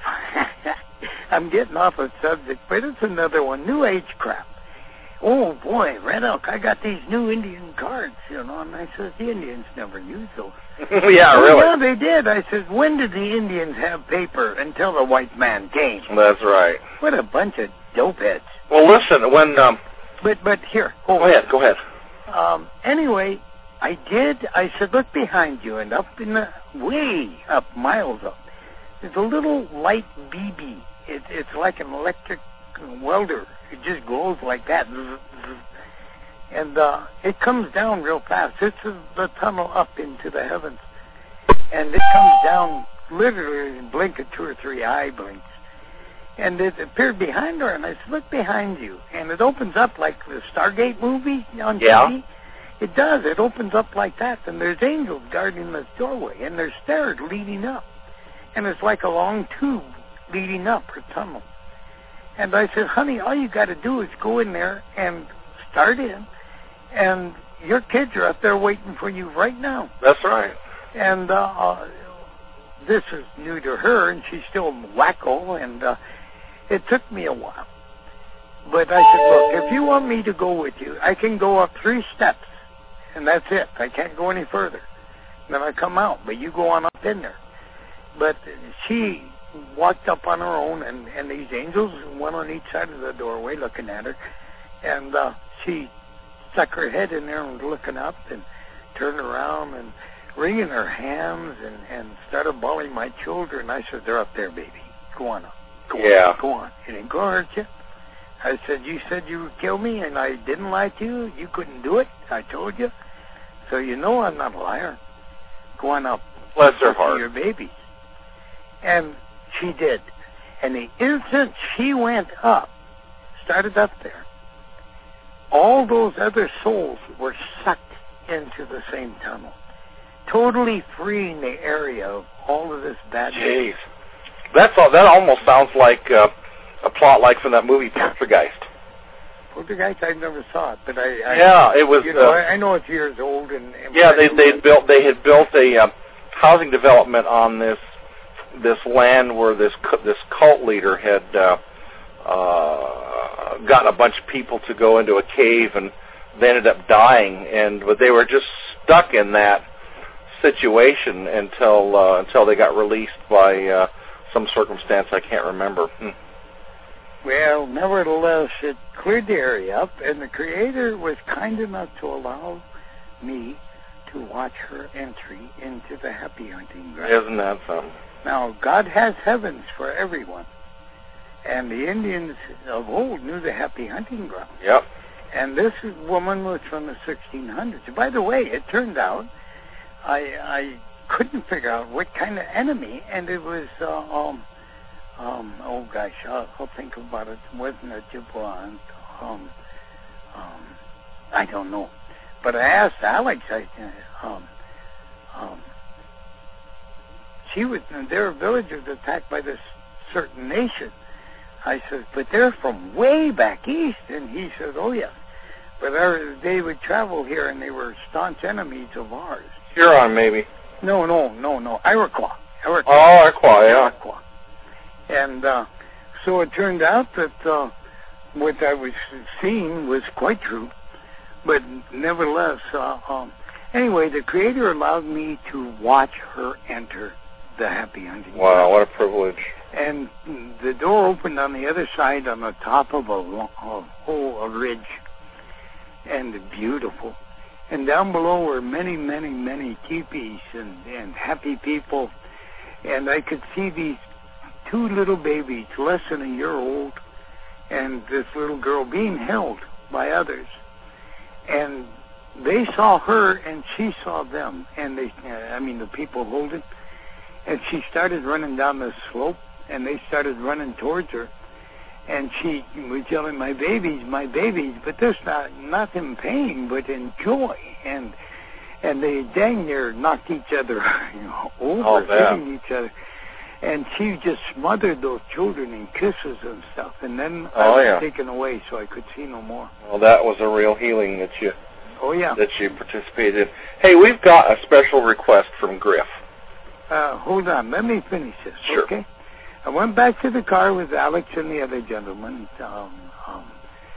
I'm getting off the subject, but it's another one, New Age crap. Oh boy, Red Elk, I got these new Indian cards, you know, and I said, the Indians never used those. yeah, oh, really. Yeah, they did. I said, when did the Indians have paper? Until the white man came. That's right. What a bunch of dopeheads. Well, listen, when... Um, But, but here. Hold go ahead, go ahead. Um, anyway, I did. I said, look behind you, and up in the, way up, miles up, there's a little light B B. It, it's like an electric welder. It just glows like that. And uh, it comes down real fast. It's a, the tunnel up into the heavens. And it comes down literally in a blink of two or three eye blinks. And it appeared behind her, and I said, look behind you. And it opens up like the Stargate movie on yeah. T V. It does. It opens up like that, and there's angels guarding this doorway, and there's stairs leading up. And it's like a long tube leading up, or tunnel. And I said, honey, all you got to do is go in there and start in, and your kids are up there waiting for you right now. That's right. And uh, uh, this is new to her, and she's still wacko, and uh, it took me a while. But I said, look, if you want me to go with you, I can go up three steps, and that's it. I can't go any further. Then I come out, but you go on up in there. But she walked up on her own, and, and these angels, one on each side of the doorway, looking at her, and uh, she stuck her head in there and looking up and turned around and wringing her hands and, and started bawling my children. I said, they're up there, baby. Go on up. Go yeah. on. Go on. It ain't going to hurt you. I said, you said you would kill me, and I didn't lie to you. You couldn't do it. I told you. So you know I'm not a liar. Go on up. Bless her to heart. your babies. And she did. And the instant she went up, started up there, all those other souls were sucked into the same tunnel, totally freeing the area of all of this bad. Jeez. That's all, that almost sounds like uh, a plot like from that movie Poltergeist. Poltergeist, I never saw it, but I, I yeah, it was. You know, uh, I, I know it's years old, and, and yeah, they they built they had built a uh, housing development on this this land where this this cult leader had uh, uh, gotten a bunch of people to go into a cave, and they ended up dying, and but they were just stuck in that situation until uh, until they got released by uh, some circumstance I can't remember. Hmm. Well, nevertheless, it cleared the area up, and the Creator was kind enough to allow me to watch her entry into the happy hunting ground. Isn't that something? Now, God has heavens for everyone, and the Indians of old knew the happy hunting ground. Yep. And this woman was from the sixteen hundreds. By the way, it turned out I I couldn't figure out what kind of enemy, and it was uh, um um oh gosh, I'll, I'll think about it. It wasn't a Jabron. Um, um, I don't know, but I asked Alex. I um um she was their village was attacked by this certain nation. I said, but they're from way back east, and he said, oh yes, but our, they would travel here, and they were staunch enemies of ours. Huron, maybe. No, no, no, no, Iroquois. Iroquois. Oh, Iroquois, yeah. Iroquois. And uh, so it turned out that uh, what I was seeing was quite true. But nevertheless, uh, um, anyway, the Creator allowed me to watch her enter the happy hunting. Wow, what a privilege. And the door opened on the other side on the top of a, a, oh, a ridge. And beautiful. And down below were many, many, many teepees and, and happy people. And I could see these two little babies, less than a year old, and this little girl being held by others. And they saw her, and she saw them. And they, uh, I mean, the people holding. And she started running down the slope, and they started running towards her. And she was yelling, "My babies, my babies!" But this not not in pain, but in joy. And and they dang near knocked each other you know, over, oh, hitting each other. And she just smothered those children in kisses and stuff. And then oh, I was yeah. taken away, so I could see no more. Well, that was a real healing that you oh yeah that you participated in. Hey, we've got a special request from Griff. Uh, hold on, let me finish this, sure. okay? I went back to the car with Alex and the other gentleman. Um, um,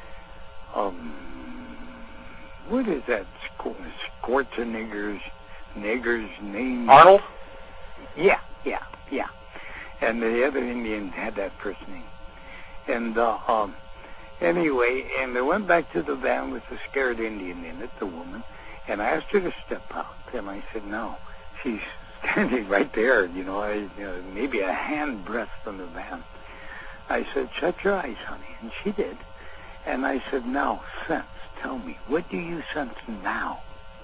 um, what is that? Schwarzenegger's nigger's name? Arnold? Yeah, yeah, yeah. And the other Indian had that first name. And uh, um, anyway, and I went back to the van with the scared Indian in it, the woman, and I asked her to step out. And I said, no. She's standing right there, you know, I, you know, maybe a hand breadth from the van. I said, shut your eyes, honey. And she did. And I said, now, sense, tell me, what do you sense now?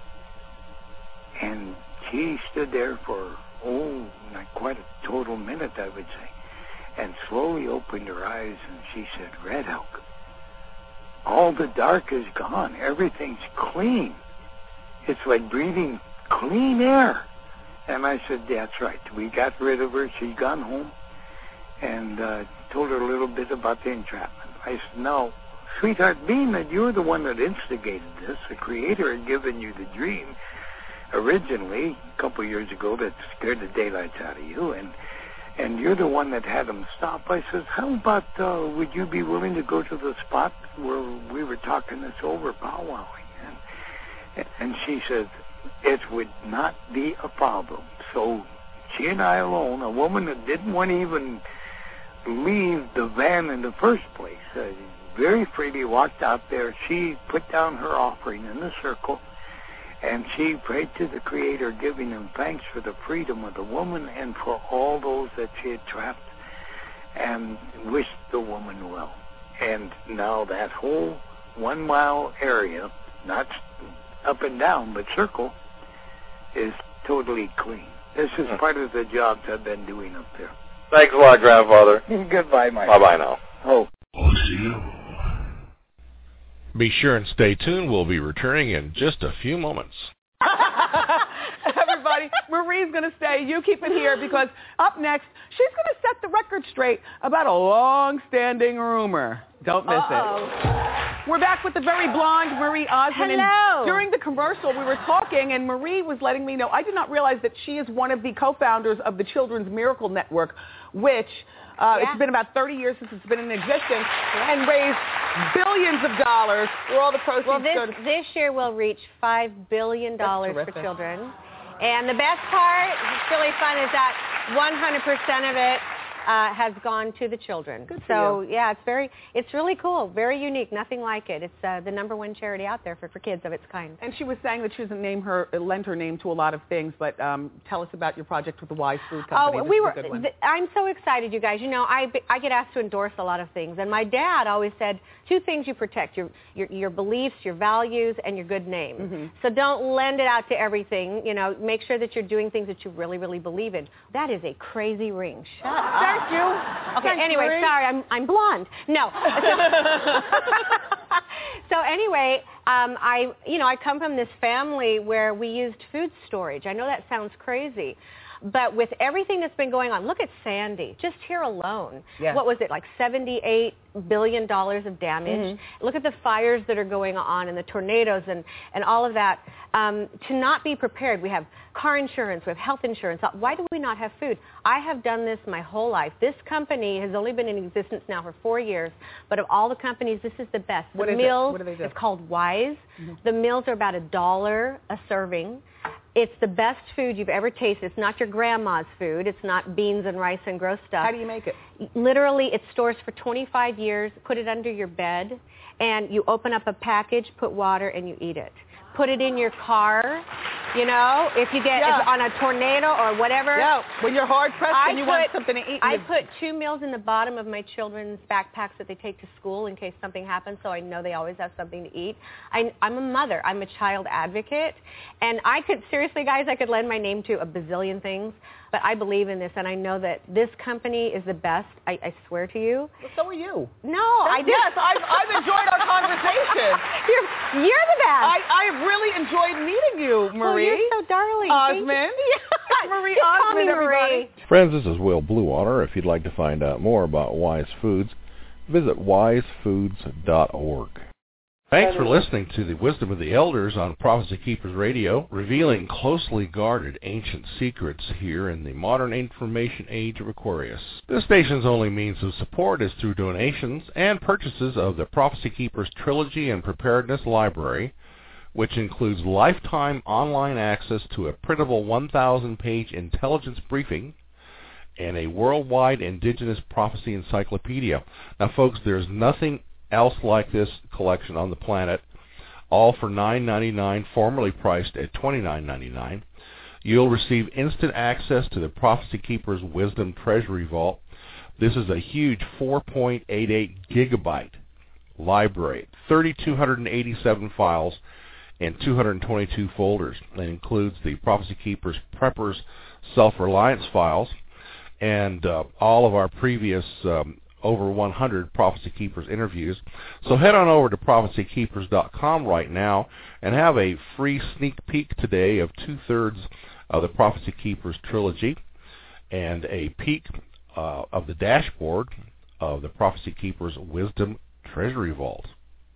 And she stood there for, oh, not quite a total minute, I would say, and slowly opened her eyes, and she said, Red Elk, all the dark is gone. Everything's clean. It's like breathing clean air. And I said, that's right. We got rid of her. She's gone home. And uh, told her a little bit about the entrapment. I said, no, sweetheart, being that you're the one that instigated this, the Creator had given you the dream originally, a couple of years ago, that scared the daylights out of you, and and you're the one that had them stop. I said, how about, uh, would you be willing to go to the spot where we were talking this over, powwowing? And, and she said, it would not be a problem. So she and I alone, a woman that didn't want to even leave the van in the first place, uh, very freely walked out there. She put down her offering in the circle, and she prayed to the Creator, giving him thanks for the freedom of the woman and for all those that she had trapped, and wished the woman well. And now that whole one-mile area, not up and down, but circle, is totally clean. This is part of the jobs I've been doing up there. Thanks a lot, Grandfather. Goodbye, my Bye-bye now. Oh. Be sure and stay tuned. We'll be returning in just a few moments. Everybody, Marie's going to stay. You keep it here, because up next, she's going to set the record straight about a long-standing rumor. Don't miss Uh-oh. it. We're back with the very blonde Marie Osmond. Hello. And during the commercial, we were talking, and Marie was letting me know, I did not realize that she is one of the co-founders of the Children's Miracle Network, which uh, yeah. it's been about thirty years since it's been in existence, yeah. and raised billions of dollars where all the proceeds well, this, go to... this year will reach five billion dollars for children. And the best part, it's really fun, is that one hundred percent of it uh, has gone to the children. Good for so, you. yeah, it's very, it's really cool, very unique, nothing like it. It's uh, the number one charity out there for, for kids of its kind. And she was saying that she doesn't name her, lend her name to a lot of things, but um, tell us about your project with the Wise Food Company. Oh, This we is were. a good one. Th- I'm so excited, you guys. You know, I, I get asked to endorse a lot of things, and my dad always said two things you protect: your your, your beliefs, your values, and your good name. Mm-hmm. So don't lend it out to everything. You know, make sure that you're doing things that you really, really believe in. That is a crazy ring. Shut up. Thank you. Okay. Thanks, Anyway, Marie. sorry, I'm I'm blonde. No. So anyway, um, I, you know, I come from this family where we used food storage. I know that sounds crazy. But with everything that's been going on, look at Sandy, just here alone. Yeah. What was it, like seventy-eight billion dollars of damage? Mm-hmm. Look at the fires that are going on and the tornadoes and, and all of that. Um, to not be prepared, we have car insurance, we have health insurance. Why do we not have food? I have done this my whole life. This company has only been in existence now for four years, but of all the companies, this is the best. The what is meals, it? What do they do? It's called Wise. Mm-hmm. The meals are about a dollar a serving. It's the best food you've ever tasted. It's not your grandma's food. It's not beans and rice and gross stuff. How do you make it? Literally, it stores for twenty-five years. Put it under your bed, and you open up a package, put water, and you eat it. Put it in your car. You know, if you get Yeah. if on a tornado or whatever. Yeah, when you're hard pressed I and you put, want something to eat. I put two meals in the bottom of my children's backpacks that they take to school in case something happens, so I know they always have something to eat. I, I'm a mother. I'm a child advocate. And I could, seriously, guys, I could lend my name to a bazillion things, but I believe in this, and I know that this company is the best. I, I swear to you. Well, so are you. No, I did. Yes, I've, I've enjoyed our conversation. You're, you're the best. I, I have really enjoyed meeting you, Marie. Oh, you're so darling. Osmond. Thank you. Marie Just call Osmond, me everybody. Marie. Friends, this is Will Bluewater. If you'd like to find out more about Wise Foods, visit wise foods dot org. Thanks for listening to the Wisdom of the Elders on Prophecy Keepers Radio, revealing closely guarded ancient secrets here in the modern information age of Aquarius. This station's only means of support is through donations and purchases of the Prophecy Keepers Trilogy and Preparedness Library, which includes lifetime online access to a printable one thousand page intelligence briefing and a worldwide indigenous prophecy encyclopedia. Now, folks, there's nothing else like this collection on the planet, all for nine ninety-nine, formerly priced at twenty-nine ninety-nine. You'll receive instant access to the Prophecy Keepers Wisdom Treasury Vault. This is a huge four point eight eight gigabyte library, three thousand two hundred eighty-seven files, and two hundred twenty-two folders. That includes the Prophecy Keepers Preppers Self-Reliance files and uh, all of our previous um, over one hundred Prophecy Keepers interviews. So head on over to prophecy keepers dot com right now and have a free sneak peek today of two-thirds of the Prophecy Keepers trilogy and a peek uh, of the dashboard of the Prophecy Keepers Wisdom Treasury Vault.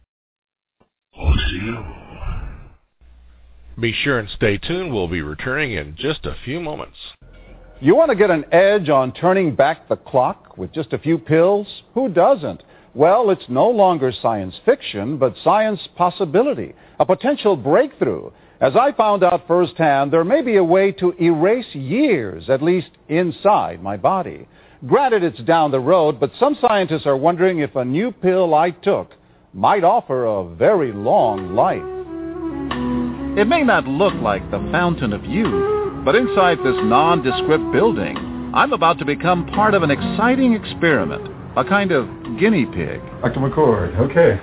Be sure and stay tuned. We'll be returning in just a few moments. You want to get an edge on turning back the clock with just a few pills? Who doesn't? Well, it's no longer science fiction, but science possibility, a potential breakthrough. As I found out firsthand, there may be a way to erase years, at least inside my body. Granted, it's down the road, but some scientists are wondering if a new pill I took might offer a very long life. It may not look like the fountain of youth, but inside this nondescript building, I'm about to become part of an exciting experiment, a kind of guinea pig. Doctor McCord, okay.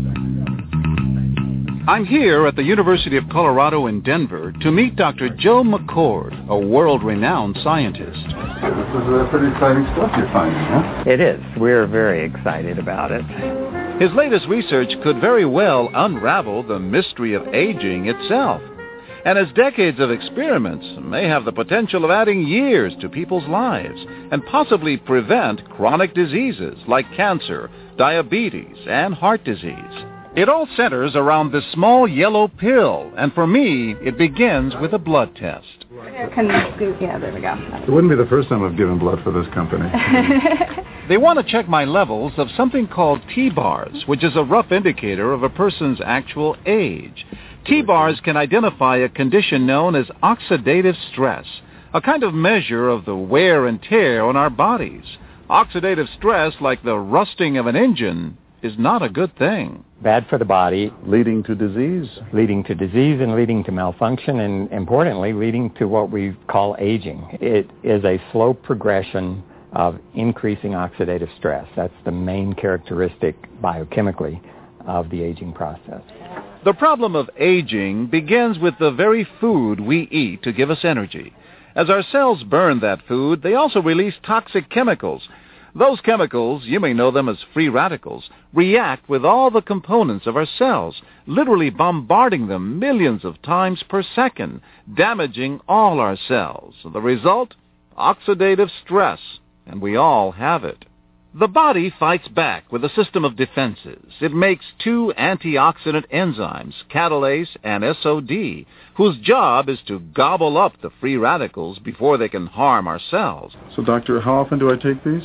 I'm here at the University of Colorado in Denver to meet Doctor Joe McCord, a world-renowned scientist. This is uh, pretty exciting stuff you're finding, huh? It is. We're very excited about it. His latest research could very well unravel the mystery of aging itself. And his decades of experiments may have the potential of adding years to people's lives and possibly prevent chronic diseases like cancer, diabetes, and heart disease. It all centers around this small yellow pill, and for me, it begins with a blood test. Can you scoot? Yeah, there we go. It wouldn't be the first time I've given blood for this company. They want to check my levels of something called T-bars, which is a rough indicator of a person's actual age. T-bars can identify a condition known as oxidative stress, a kind of measure of the wear and tear on our bodies. Oxidative stress, like the rusting of an engine, is not a good thing. Bad for the body. Leading to disease. Leading to disease and leading to malfunction, and importantly, leading to what we call aging. It is a slow progression of increasing oxidative stress. That's the main characteristic biochemically of the aging process. The problem of aging begins with the very food we eat to give us energy. As our cells burn that food, they also release toxic chemicals. Those chemicals, you may know them as free radicals, react with all the components of our cells, literally bombarding them millions of times per second, damaging all our cells. The result? Oxidative stress, and we all have it. The body fights back with a system of defenses. It makes two antioxidant enzymes, catalase and S O D, whose job is to gobble up the free radicals before they can harm our cells. So, doctor, how often do I take these?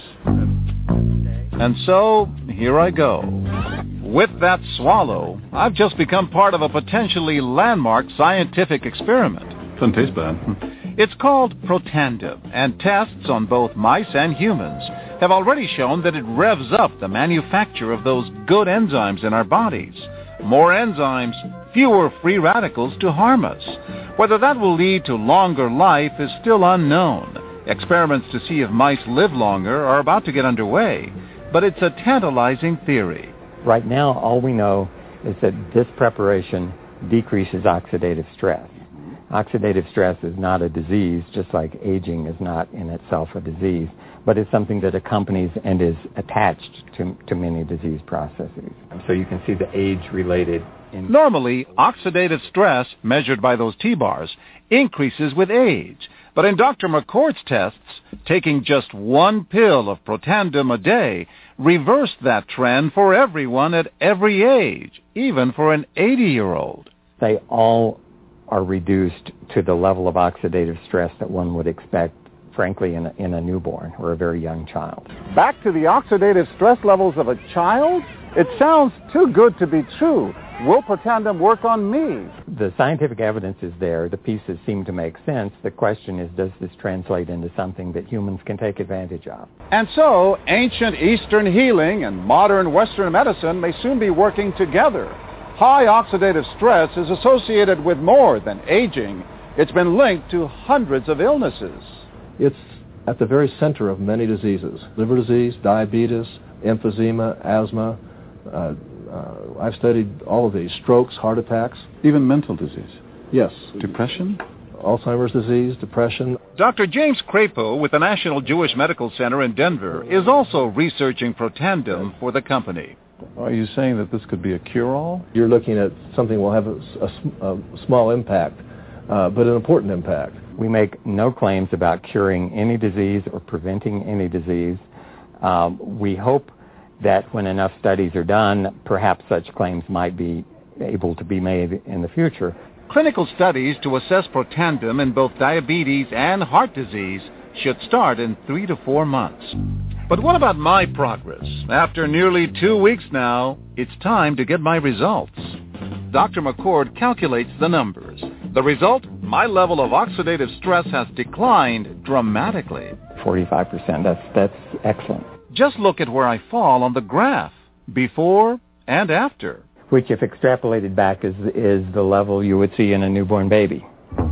And so, here I go. With that swallow, I've just become part of a potentially landmark scientific experiment. Doesn't taste bad. It's called Protandim, and tests on both mice and humans have already shown that it revs up the manufacture of those good enzymes in our bodies. More enzymes, fewer free radicals to harm us. Whether that will lead to longer life is still unknown. Experiments to see if mice live longer are about to get underway, but it's a tantalizing theory. Right now, all we know is that this preparation decreases oxidative stress. Oxidative stress is not a disease, just like aging is not in itself a disease, but it's something that accompanies and is attached to, to many disease processes. So you can see the age-related... In- Normally, oxidative stress, measured by those T-bars, increases with age. But in Doctor McCord's tests, taking just one pill of Protandim a day reversed that trend for everyone at every age, even for an eighty-year-old. They all are reduced to the level of oxidative stress that one would expect, frankly, in a, in a newborn or a very young child. Back to the oxidative stress levels of a child? It sounds too good to be true. Will Protandim work on me? The scientific evidence is there. The pieces seem to make sense. The question is, does this translate into something that humans can take advantage of? And so, ancient Eastern healing and modern Western medicine may soon be working together. High oxidative stress is associated with more than aging. It's been linked to hundreds of illnesses. It's at the very center of many diseases. Liver disease, diabetes, emphysema, asthma. Uh, uh, I've studied all of these. Strokes, heart attacks. Even mental disease? Yes. Depression? Alzheimer's disease, depression. Doctor James Crapo with the National Jewish Medical Center in Denver is also researching Protandim for the company. Are you saying that this could be a cure-all? You're looking at something that will have a, a, a small impact, uh, but an important impact. We make no claims about curing any disease or preventing any disease. Um, we hope that when enough studies are done, perhaps such claims might be able to be made in the future. Clinical studies to assess Protandim in both diabetes and heart disease should start in three to four months. But what about my progress? After nearly two weeks now, it's time to get my results. Doctor McCord calculates the numbers. The result? My level of oxidative stress has declined dramatically. forty-five percent. That's, that's excellent. Just look at where I fall on the graph, before and after. Which, if extrapolated back, is, is the level you would see in a newborn baby.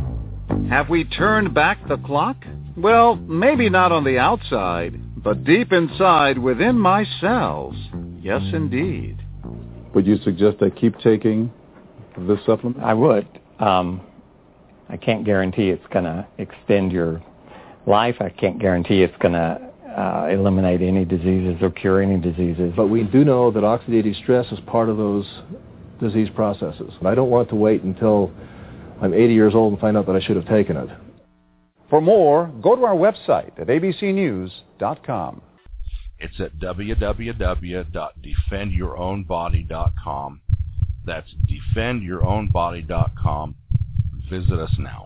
Have we turned back the clock? Well, maybe not on the outside, but deep inside within my cells. Yes, indeed. Would you suggest I keep taking this supplement? I would. Um, I can't guarantee it's going to extend your life. I can't guarantee it's going to uh, eliminate any diseases or cure any diseases. But we do know that oxidative stress is part of those disease processes. I don't want to wait until I'm eighty years old and find out that I should have taken it. For more, go to our website at a b c news dot com. It's at w w w dot defend your own body dot com. That's defend your own body dot com. Visit us now.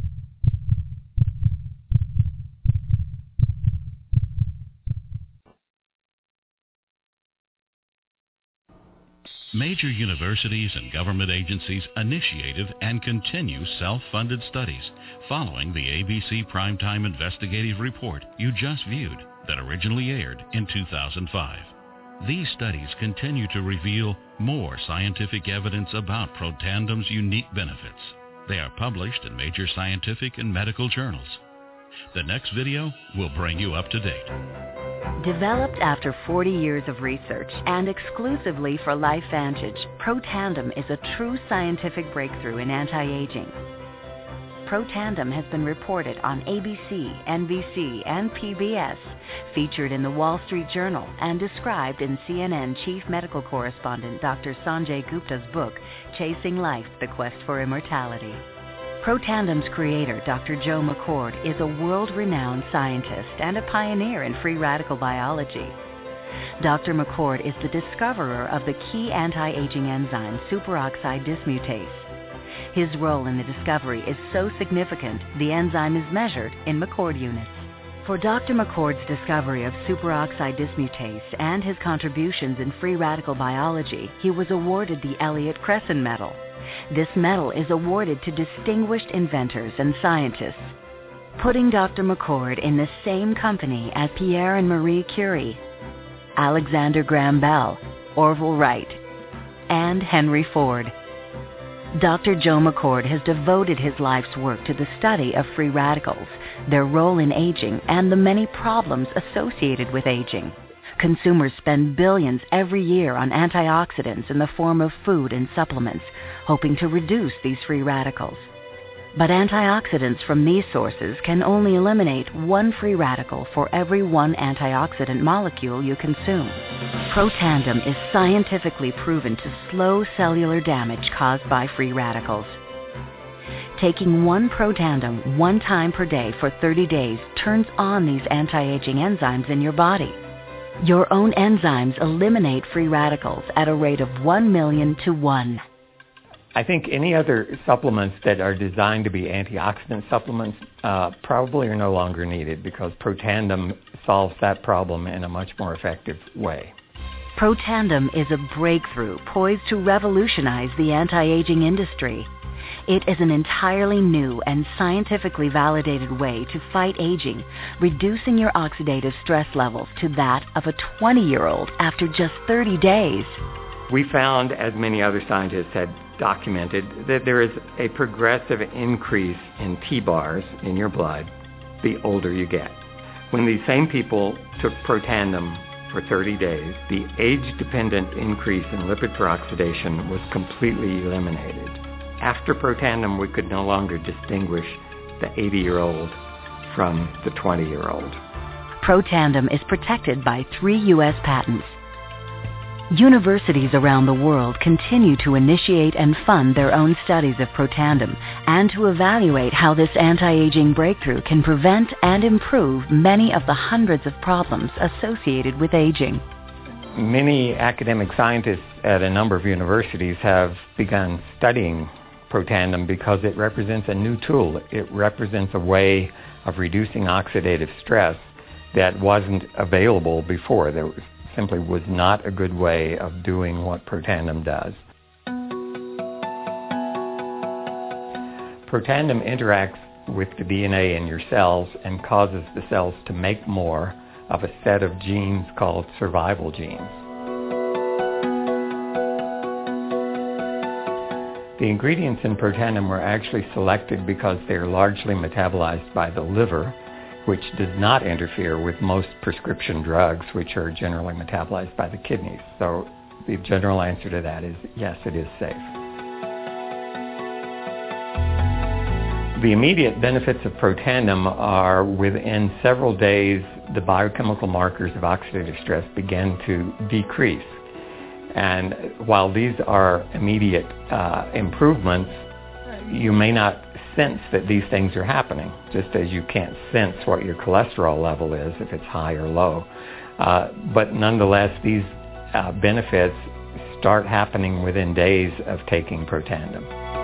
Major universities and government agencies initiated and continue self-funded studies following the A B C Primetime Investigative Report you just viewed that originally aired in two thousand five. These studies continue to reveal more scientific evidence about Protandim's unique benefits. They are published in major scientific and medical journals. The next video will bring you up to date. Developed after forty years of research and exclusively for LifeVantage, Protandim is a true scientific breakthrough in anti-aging. Protandim has been reported on A B C, N B C, and P B S, featured in the Wall Street Journal, and described in C N N Chief Medical Correspondent Doctor Sanjay Gupta's book, Chasing Life, The Quest for Immortality. Protandem's creator, Doctor Joe McCord, is a world-renowned scientist and a pioneer in free radical biology. Doctor McCord is the discoverer of the key anti-aging enzyme superoxide dismutase. His role in the discovery is so significant, the enzyme is measured in McCord units. For Doctor McCord's discovery of superoxide dismutase and his contributions in free radical biology, he was awarded the Elliott Cresson Medal. This medal is awarded to distinguished inventors and scientists, putting Doctor McCord in the same company as Pierre and Marie Curie, Alexander Graham Bell, Orville Wright, and Henry Ford. Doctor Joe McCord has devoted his life's work to the study of free radicals, their role in aging, and the many problems associated with aging. Consumers spend billions every year on antioxidants in the form of food and supplements, hoping to reduce these free radicals. But antioxidants from these sources can only eliminate one free radical for every one antioxidant molecule you consume. Protandim is scientifically proven to slow cellular damage caused by free radicals. Taking one Protandim one time per day for thirty days turns on these anti-aging enzymes in your body. Your own enzymes eliminate free radicals at a rate of one million to one. I think any other supplements that are designed to be antioxidant supplements uh, probably are no longer needed because Protandim solves that problem in a much more effective way. Protandim is a breakthrough poised to revolutionize the anti-aging industry. It is an entirely new and scientifically validated way to fight aging, reducing your oxidative stress levels to that of a twenty-year-old after just thirty days. We found, as many other scientists had documented, that there is a progressive increase in T-bars in your blood the older you get. When these same people took Protandim for thirty days, the age-dependent increase in lipid peroxidation was completely eliminated. After Protandim, we could no longer distinguish the eighty-year-old from the twenty-year-old. Protandim is protected by three U S patents. Universities around the world continue to initiate and fund their own studies of Protandim and to evaluate how this anti-aging breakthrough can prevent and improve many of the hundreds of problems associated with aging. Many academic scientists at a number of universities have begun studying Protandim because it represents a new tool. It represents a way of reducing oxidative stress that wasn't available before. There simply was not a good way of doing what Protandim does. Protandim interacts with the D N A in your cells and causes the cells to make more of a set of genes called survival genes. The ingredients in Protandim were actually selected because they are largely metabolized by the liver, which does not interfere with most prescription drugs, which are generally metabolized by the kidneys. So the general answer to that is yes, it is safe. The immediate benefits of Protandim are within several days, the biochemical markers of oxidative stress begin to decrease. And while these are immediate uh, improvements, you may not sense that these things are happening, just as you can't sense what your cholesterol level is if it's high or low. Uh, but nonetheless, these uh, benefits start happening within days of taking Protandim.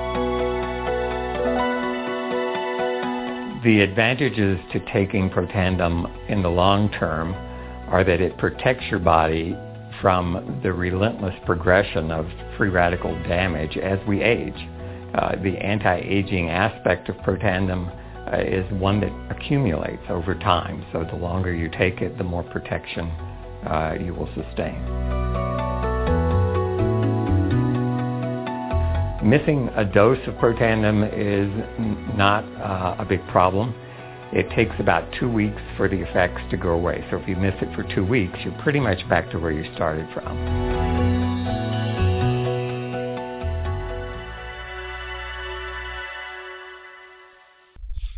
The advantages to taking Protandim in the long term are that it protects your body from the relentless progression of free radical damage as we age. Uh, the anti-aging aspect of Protandim uh, is one that accumulates over time. So the longer you take it, the more protection uh, you will sustain. Missing a dose of Protandim is n- not uh, a big problem. It takes about two weeks for the effects to go away. So if you miss it for two weeks, you're pretty much back to where you started from.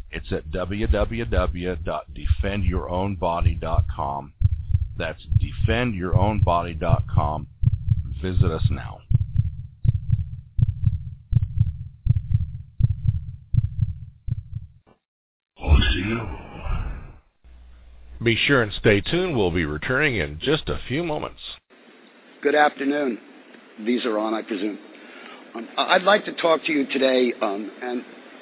It's at w w w dot defend your own body dot com. That's defend your own body dot com. Visit us now. Be sure and stay tuned. We'll be returning in just a few moments. Good afternoon. These are on, I presume. Um, I'd like to talk to you today, um, and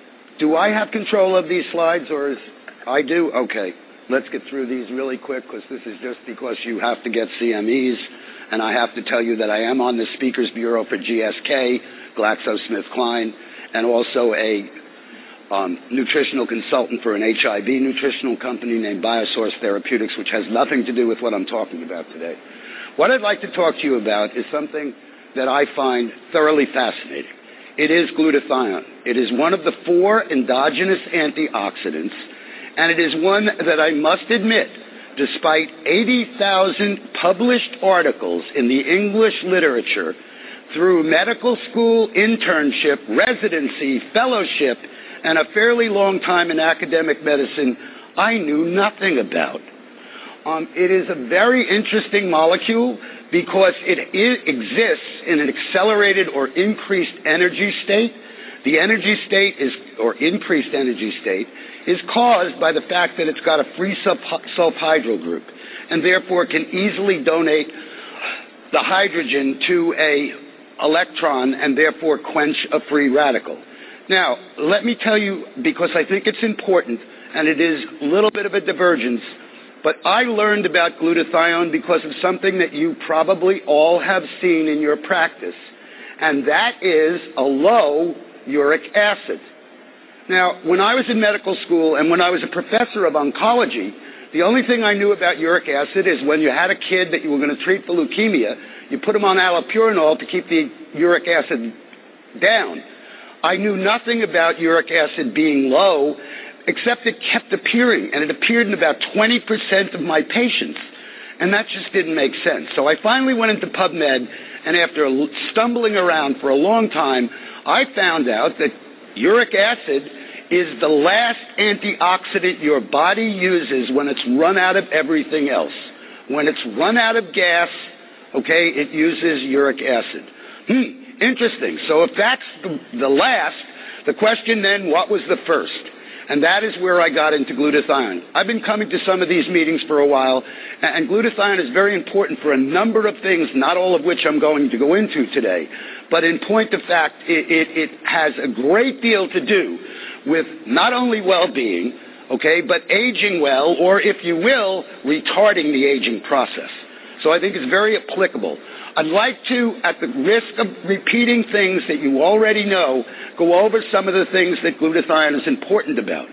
do I have control of these slides, or is I do? Okay. Let's get through these really quick, because this is just because you have to get C M Es, and I have to tell you that I am on the Speakers Bureau for G S K, GlaxoSmithKline, and also a um, nutritional consultant for an H I V nutritional company named Biosource Therapeutics, which has nothing to do with what I'm talking about today. What I'd like to talk to you about is something that I find thoroughly fascinating. It is glutathione. It is one of the four endogenous antioxidants, and it is one that I must admit, despite eighty thousand published articles in the English literature, through medical school, internship, residency, fellowship, and a fairly long time in academic medicine, I knew nothing about. Um, it is a very interesting molecule because it is, exists in an accelerated or increased energy state. The energy state is, or increased energy state, is caused by the fact that it's got a free sulfhydryl group, and therefore can easily donate the hydrogen to a electron and therefore quench a free radical. Now, let me tell you, because I think it's important, and it is a little bit of a divergence, but I learned about glutathione because of something that you probably all have seen in your practice, and that is a low uric acid. Now, when I was in medical school and when I was a professor of oncology, the only thing I knew about uric acid is when you had a kid that you were going to treat for leukemia, you put him on allopurinol to keep the uric acid down. I knew nothing about uric acid being low, except it kept appearing, and it appeared in about twenty percent of my patients, and that just didn't make sense. So I finally went into PubMed, and after stumbling around for a long time, I found out that uric acid is the last antioxidant your body uses when it's run out of everything else. When it's run out of gas, okay, it uses uric acid. Hmm. Interesting. So if that's the, the last, the question then, what was the first? And that is where I got into glutathione. I've been coming to some of these meetings for a while, and glutathione is very important for a number of things, not all of which I'm going to go into today. But in point of fact, it, it, it has a great deal to do with not only well-being, okay, but aging well, or if you will, retarding the aging process. So I think it's very applicable. I'd like to, at the risk of repeating things that you already know, go over some of the things that glutathione is important about.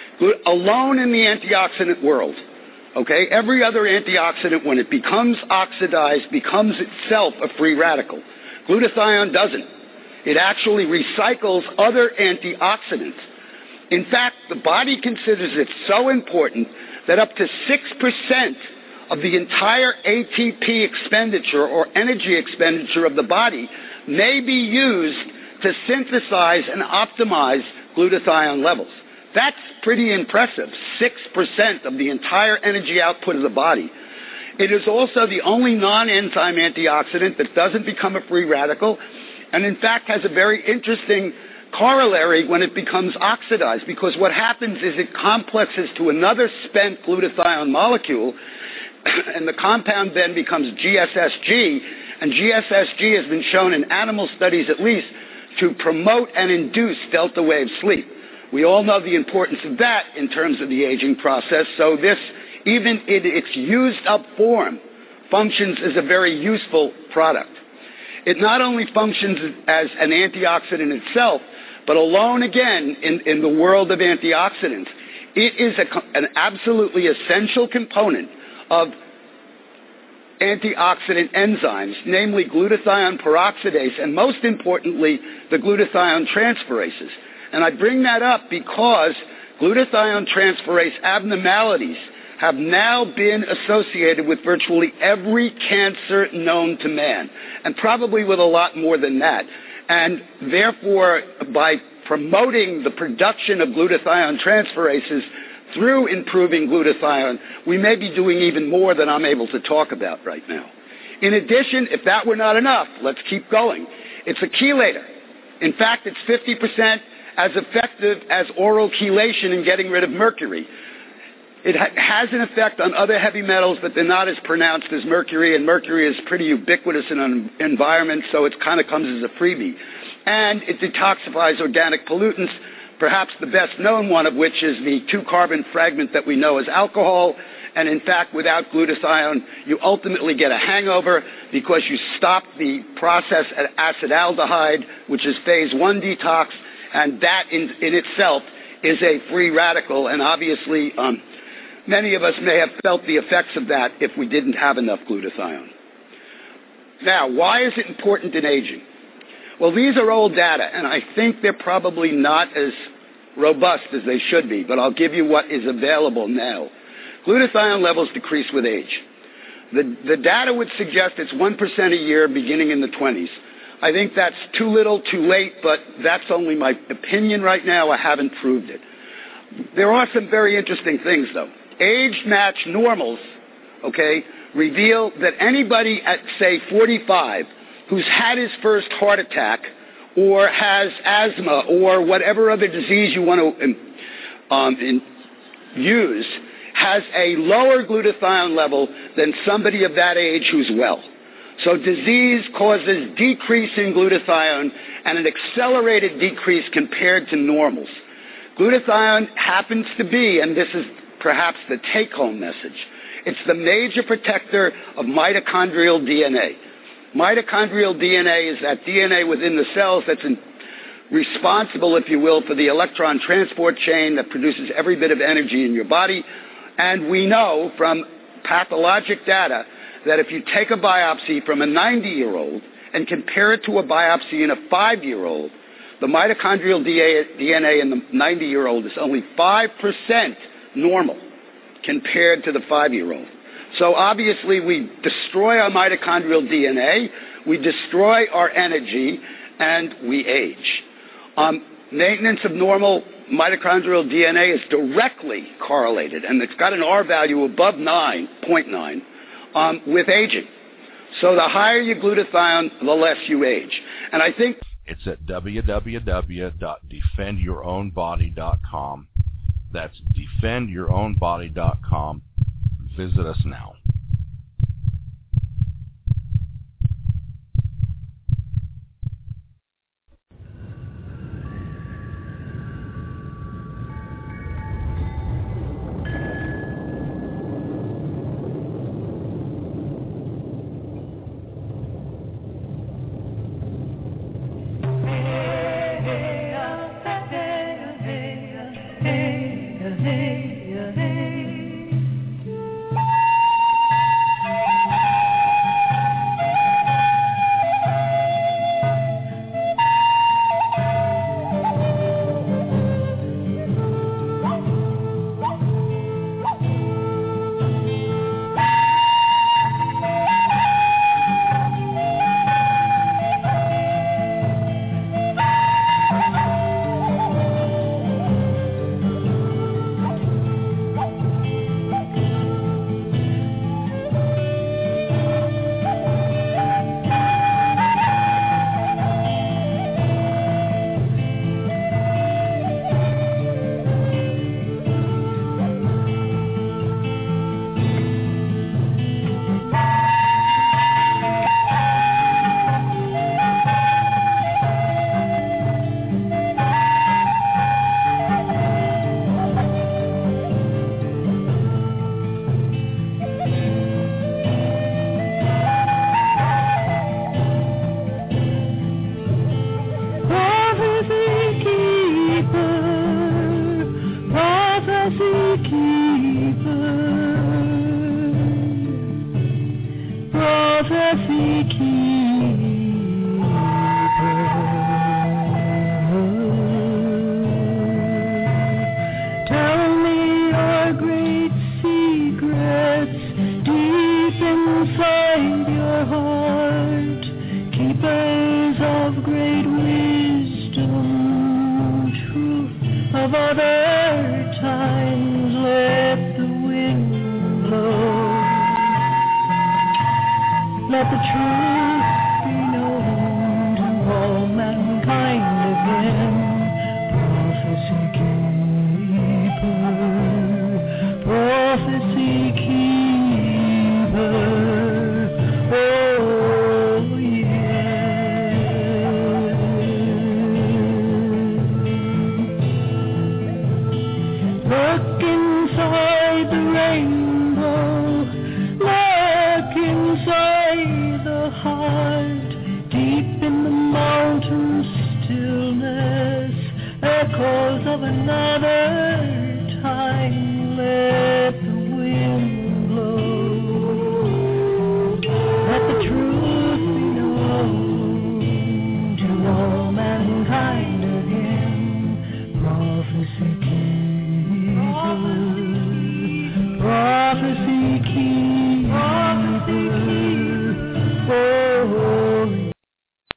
Alone in the antioxidant world, okay, every other antioxidant, when it becomes oxidized, becomes itself a free radical. Glutathione doesn't. It actually recycles other antioxidants. In fact, the body considers it so important that up to six percent of the entire A T P expenditure or energy expenditure of the body may be used to synthesize and optimize glutathione levels. That's pretty impressive, six percent of the entire energy output of the body. It is also the only non-enzyme antioxidant that doesn't become a free radical, and in fact has a very interesting corollary when it becomes oxidized, because what happens is it complexes to another spent glutathione molecule, and the compound then becomes G S S G, and G S S G has been shown in animal studies at least to promote and induce delta wave sleep. We all know the importance of that in terms of the aging process, so this, even in its used up form, functions as a very useful product. It not only functions as an antioxidant itself, but alone again in, in the world of antioxidants, it is a, an absolutely essential component of antioxidant enzymes, namely glutathione peroxidase, and most importantly, the glutathione transferases. And I bring that up because glutathione transferase abnormalities have now been associated with virtually every cancer known to man, and probably with a lot more than that. And therefore, by promoting the production of glutathione transferases through improving glutathione, we may be doing even more than I'm able to talk about right now. In addition, if that were not enough, let's keep going. It's a chelator. In fact, it's fifty percent as effective as oral chelation in getting rid of mercury. It ha- has an effect on other heavy metals, but they're not as pronounced as mercury, and mercury is pretty ubiquitous in an environment, so it kind of comes as a freebie. And it detoxifies organic pollutants, perhaps the best known one of which is the two-carbon fragment that we know as alcohol. And in fact, without glutathione, you ultimately get a hangover because you stop the process at acetaldehyde, which is phase one detox, and that in, in itself is a free radical. And obviously, um, many of us may have felt the effects of that if we didn't have enough glutathione. Now, why is it important in aging? Well, these are old data, and I think they're probably not as robust as they should be, but I'll give you what is available now. Glutathione levels decrease with age. The, the data would suggest it's one percent a year beginning in the twenties. I think that's too little, too late, but that's only my opinion right now. I haven't proved it. There are some very interesting things, though. Age-matched normals, okay, reveal that anybody at, say, forty-five who's had his first heart attack or has asthma or whatever other disease you want to um, in, use has a lower glutathione level than somebody of that age who's well. So disease causes decrease in glutathione and an accelerated decrease compared to normals. Glutathione happens to be, and this is perhaps the take-home message, it's the major protector of mitochondrial D N A. Mitochondrial D N A is that D N A within the cells that's in, responsible, if you will, for the electron transport chain that produces every bit of energy in your body. And we know from pathologic data that if you take a biopsy from a ninety-year-old and compare it to a biopsy in a five-year-old, the mitochondrial D N A in the ninety-year-old is only five percent normal compared to the five-year-old. So obviously we destroy our mitochondrial D N A, we destroy our energy, and we age. Um, maintenance of normal mitochondrial D N A is directly correlated, and it's got an R value above nine point nine um, with aging. So the higher your glutathione, the less you age. And I think it's at w w w dot defend your own body dot com. That's defend your own body dot com. Visit us now. Keepers of great wisdom. other times let the wind blow. Let the truth be known to all mankind again. Prophecy keeper, prophecy keeper. Oh, look inside the rainbow, look inside the heart, deep in the mountain stillness, echoes of another time. Let the wind blow, let the truth be known to all mankind again. Prophecy